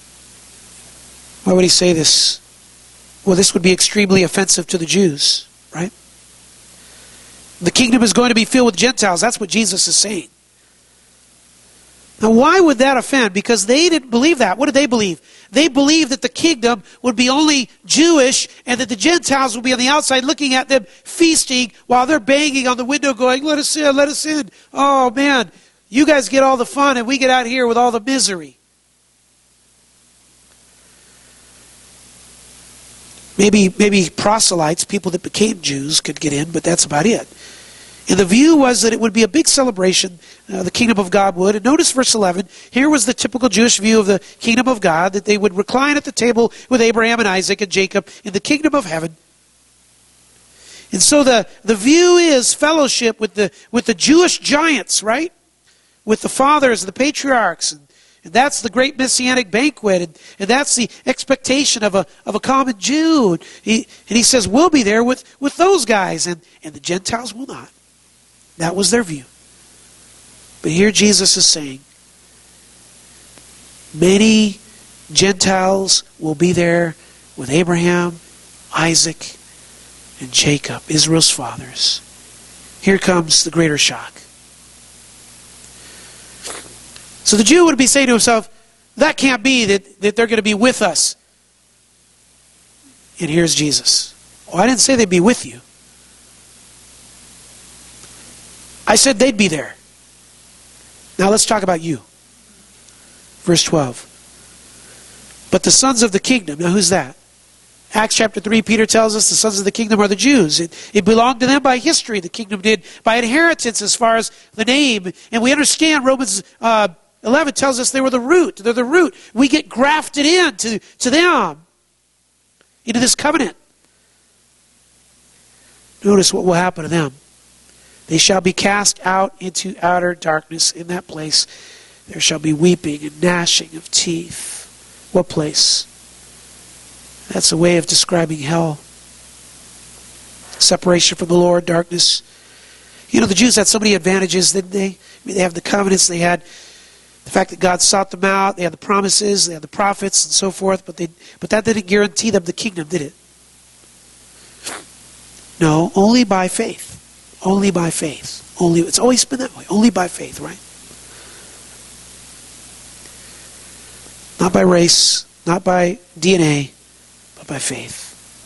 A: he say this? Well, this would be extremely offensive to the Jews, right? The kingdom is going to be filled with Gentiles. That's what Jesus is saying. Now, why would that offend? Because they didn't believe that. What did they believe? They believed that the kingdom would be only Jewish and that the Gentiles would be on the outside looking at them, feasting while they're banging on the window going, let us in, let us in. Oh, man, you guys get all the fun and we get out here with all the misery. Maybe proselytes, people that became Jews, could get in, but that's about it. And the view was that it would be a big celebration, the kingdom of God would. And notice verse 11. Here was the typical Jewish view of the kingdom of God, that they would recline at the table with Abraham and Isaac and Jacob in the kingdom of heaven. And so the view is fellowship with the Jewish giants, right? With the fathers, the patriarchs. And that's the great messianic banquet. And that's the expectation of a common Jew. And he says, we'll be there with those guys. And the Gentiles will not. That was their view. But here Jesus is saying, many Gentiles will be there with Abraham, Isaac, and Jacob, Israel's fathers. Here comes the greater shock. So the Jew would be saying to himself, that can't be that they're going to be with us. And here's Jesus. Oh, I didn't say they'd be with you. I said they'd be there. Now let's talk about you. Verse 12. But the sons of the kingdom, now who's that? Acts chapter 3, Peter tells us the sons of the kingdom are the Jews. It belonged to them by history. The kingdom did by inheritance as far as the name. And we understand Romans 11 tells us they were the root. They're the root. We get grafted in to them. into this covenant. Notice what will happen to them. They shall be cast out into outer darkness. In that place there shall be weeping and gnashing of teeth. What place? That's a way of describing hell. Separation from the Lord, darkness. You know, the Jews had so many advantages, didn't they? I mean, they have the covenants, they had the fact that God sought them out, they had the promises, they had the prophets and so forth, but that didn't guarantee them the kingdom, did it? No, only by faith. Only by faith. It's always been that way. Only by faith, right? Not by race, not by DNA, but by faith.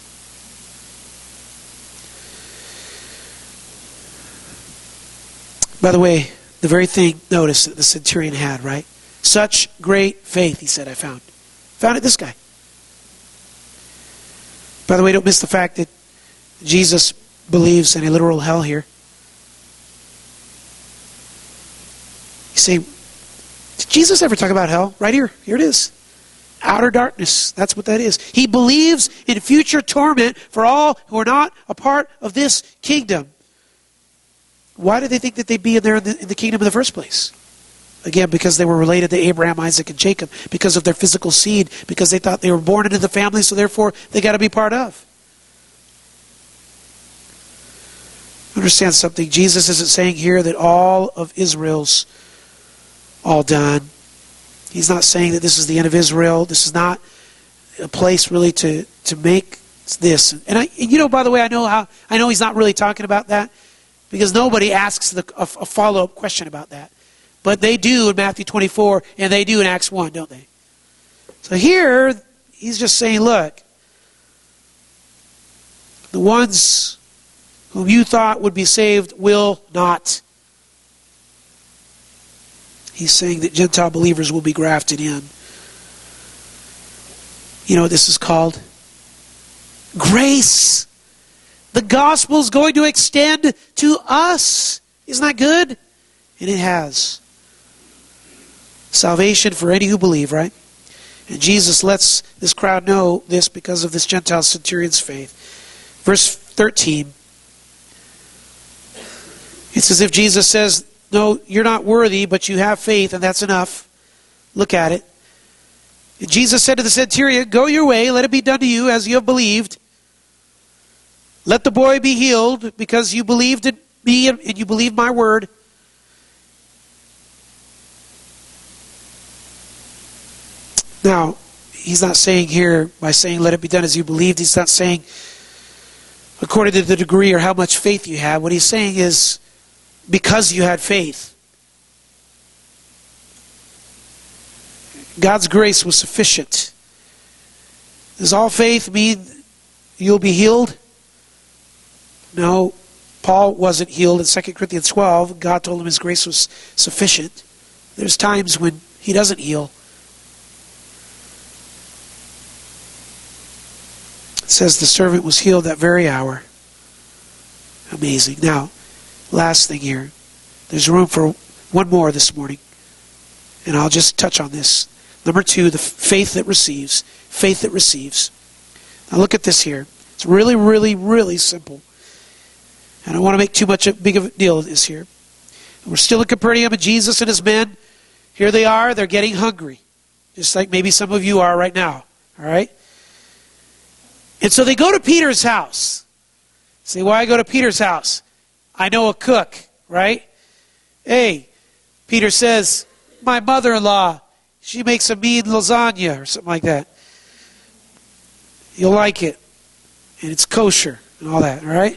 A: By the way, the very thing, notice, that the centurion had, right? Such great faith, he said, I found. Found it, this guy. By the way, don't miss the fact that Jesus believes in a literal hell here. You say, did Jesus ever talk about hell? Right here. Here it is. Outer darkness. That's what that is. He believes in future torment for all who are not a part of this kingdom. Why did they think that they'd be in there in the kingdom in the first place? Again, because they were related to Abraham, Isaac, and Jacob. Because of their physical seed. Because they thought they were born into the family, so therefore they got to be part of. Understand something. Jesus isn't saying here that all of Israel's all done. He's not saying that this is the end of Israel. This is not a place really to make this. And you know, by the way, I know he's not really talking about that, because nobody asks a follow-up question about that. But they do in Matthew 24, and they do in Acts 1, don't they? So here, he's just saying, look, the ones whom you thought would be saved will not. He's saying that Gentile believers will be grafted in. You know what this is called? Grace. The gospel is going to extend to us. Isn't that good? And it has. Salvation for any who believe, right? And Jesus lets this crowd know this because of this Gentile centurion's faith. Verse 13. It's as if Jesus says, no, you're not worthy, but you have faith, and that's enough. Look at it. And Jesus said to the centurion, go your way, let it be done to you as you have believed. Let the boy be healed because you believed in me and you believed my word. Now, he's not saying here, by saying let it be done as you believed, he's not saying according to the degree or how much faith you have. What he's saying is because you had faith. God's grace was sufficient. Does all faith mean you'll be healed? No, Paul wasn't healed in 2 Corinthians 12. God told him his grace was sufficient. There's times when he doesn't heal. It says the servant was healed that very hour. Amazing. Now, last thing here. There's room for one more this morning. And I'll just touch on this. Number 2, the faith that receives. Faith that receives. Now look at this here. It's really, really, really simple. I don't want to make too big of a deal of this here. We're still in Capernaum, and Jesus and his men, here they are, they're getting hungry. Just like maybe some of you are right now. All right? And so they go to Peter's house. Say, why go to Peter's house? I know a cook, right? Hey, Peter says, my mother-in-law, she makes a mean lasagna or something like that. You'll like it. And it's kosher and all that, all right?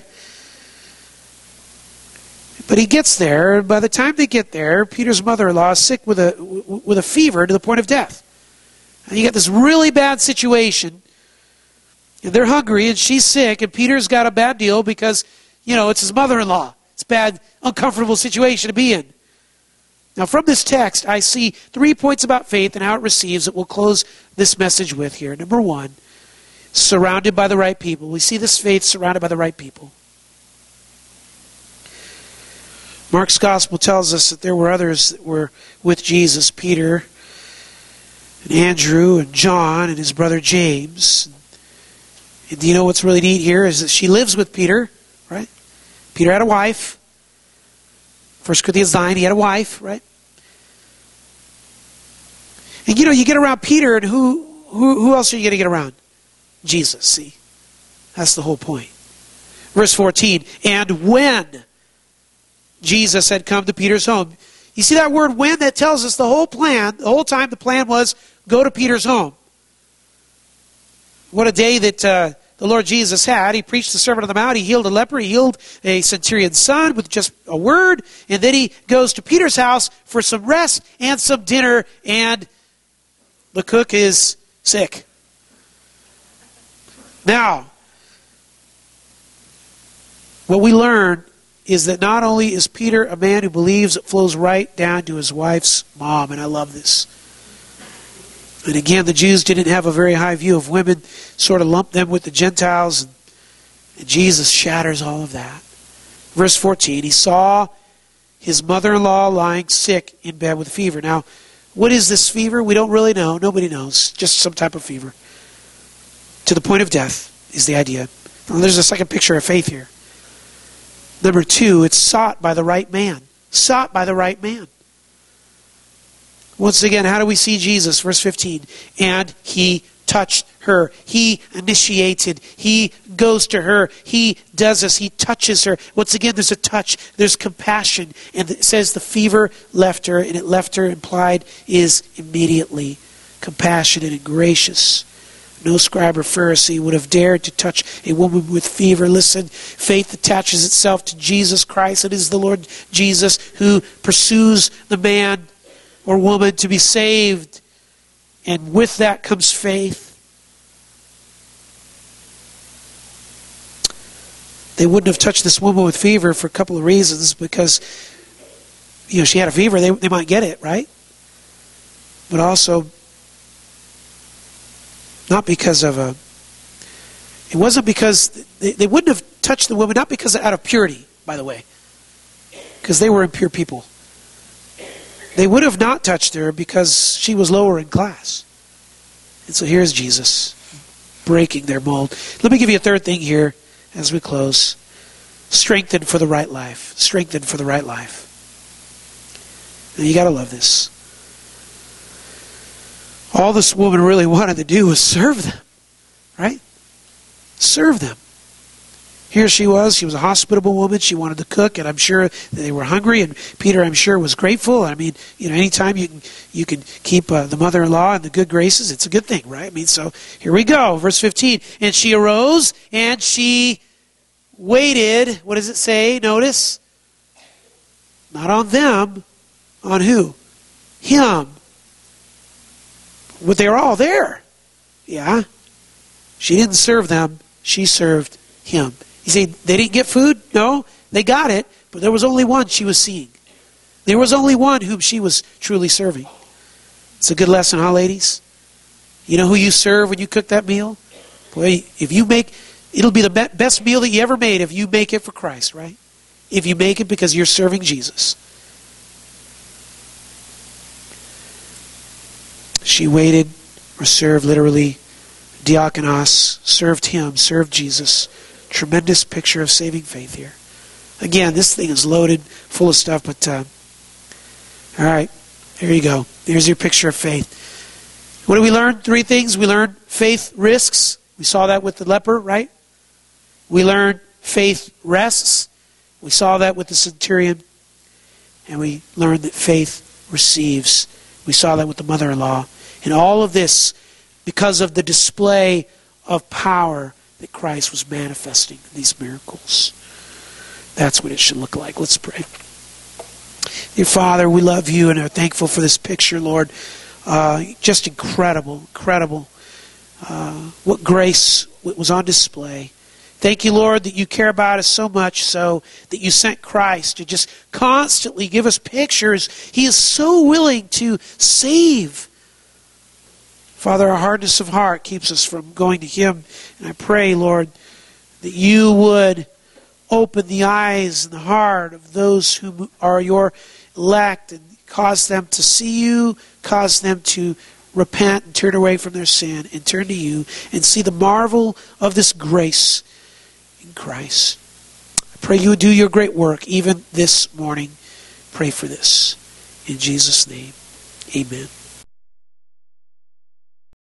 A: But he gets there, and by the time they get there, Peter's mother-in-law is sick with a fever to the point of death. And you got this really bad situation, and they're hungry, and she's sick, and Peter's got a bad deal because, you know, it's his mother-in-law. It's a bad, uncomfortable situation to be in. Now, from this text, I see 3 points about faith and how it receives that we'll close this message with here. Number 1, surrounded by the right people. We see this faith surrounded by the right people. Mark's gospel tells us that there were others that were with Jesus, Peter and Andrew and John and his brother James. And do you know what's really neat here is that she lives with Peter, right? Peter had a wife. 1 Corinthians 9, he had a wife, right? And you know, you get around Peter, and who else are you going to get around? Jesus, see? That's the whole point. Verse 14, and when Jesus had come to Peter's home. You see that word when? That tells us the whole plan, the whole time the plan was go to Peter's home. What a day that the Lord Jesus had. He preached the Sermon on the Mount. He healed a leper. He healed a centurion's son with just a word. And then he goes to Peter's house for some rest and some dinner. And the cook is sick. Now, what we learn is that not only is Peter a man who believes, it flows right down to his wife's mom. And I love this. And again, the Jews didn't have a very high view of women, sort of lumped them with the Gentiles. And Jesus shatters all of that. Verse 14, he saw his mother-in-law lying sick in bed with fever. Now, what is this fever? We don't really know. Nobody knows. Just some type of fever. To the point of death is the idea. Now, there's a second picture of faith here. Number 2, it's sought by the right man. Sought by the right man. Once again, how do we see Jesus? Verse 15. And he touched her. He initiated. He goes to her. He does this. He touches her. Once again, there's a touch. There's compassion. And it says the fever left her, and it left her implied is immediately compassionate and gracious. No scribe or Pharisee would have dared to touch a woman with fever. Listen, faith attaches itself to Jesus Christ. It is the Lord Jesus who pursues the man or woman to be saved. And with that comes faith. They wouldn't have touched this woman with fever for a couple of reasons. Because, you know, she had a fever. They might get it, right? But also, not because of a... It wasn't because... They wouldn't have touched the woman, not because out of purity, by the way. Because they were impure people. They would have not touched her because she was lower in class. And so here's Jesus breaking their mold. Let me give you a third thing here as we close. Strengthened for the right life. Strengthened for the right life. Now you got to love this. All this woman really wanted to do was serve them. Right? Serve them. Here she was a hospitable woman. She wanted to cook, and I'm sure they were hungry, and Peter, I'm sure, was grateful. I mean, you know, anytime you can keep the mother-in-law in the good graces, it's a good thing, right? I mean, so here we go, verse 15. And she arose, and she waited. What does it say? Notice. Not on them. On who? Him. But they were all there. Yeah. She didn't serve them. She served him. You say, they didn't get food? No, they got it, but there was only one she was seeing. There was only one whom she was truly serving. It's a good lesson, huh, ladies? You know who you serve when you cook that meal? Boy, if you make, it'll be the best meal that you ever made if you make it for Christ, right? If you make it because you're serving Jesus. She waited, or served literally, diakonos, served him, served Jesus. Tremendous picture of saving faith here. Again, this thing is loaded, full of stuff, but all right, there you go. There's your picture of faith. What did we learn? 3 things. We learned faith risks. We saw that with the leper, right? We learned faith rests. We saw that with the centurion. And we learned that faith receives. We saw that with the mother-in-law. And all of this because of the display of power that Christ was manifesting, these miracles. That's what it should look like. Let's pray. Dear Father, we love you and are thankful for this picture, Lord. Just incredible, incredible. What grace was on display. Thank you, Lord, that you care about us so much so that you sent Christ to just constantly give us pictures. He is so willing to save. Father, our hardness of heart keeps us from going to Him. And I pray, Lord, that you would open the eyes and the heart of those who are your elect and cause them to see you, cause them to repent and turn away from their sin and turn to you and see the marvel of this grace in Christ. I pray you would do your great work even this morning. Pray for this. In Jesus' name, amen.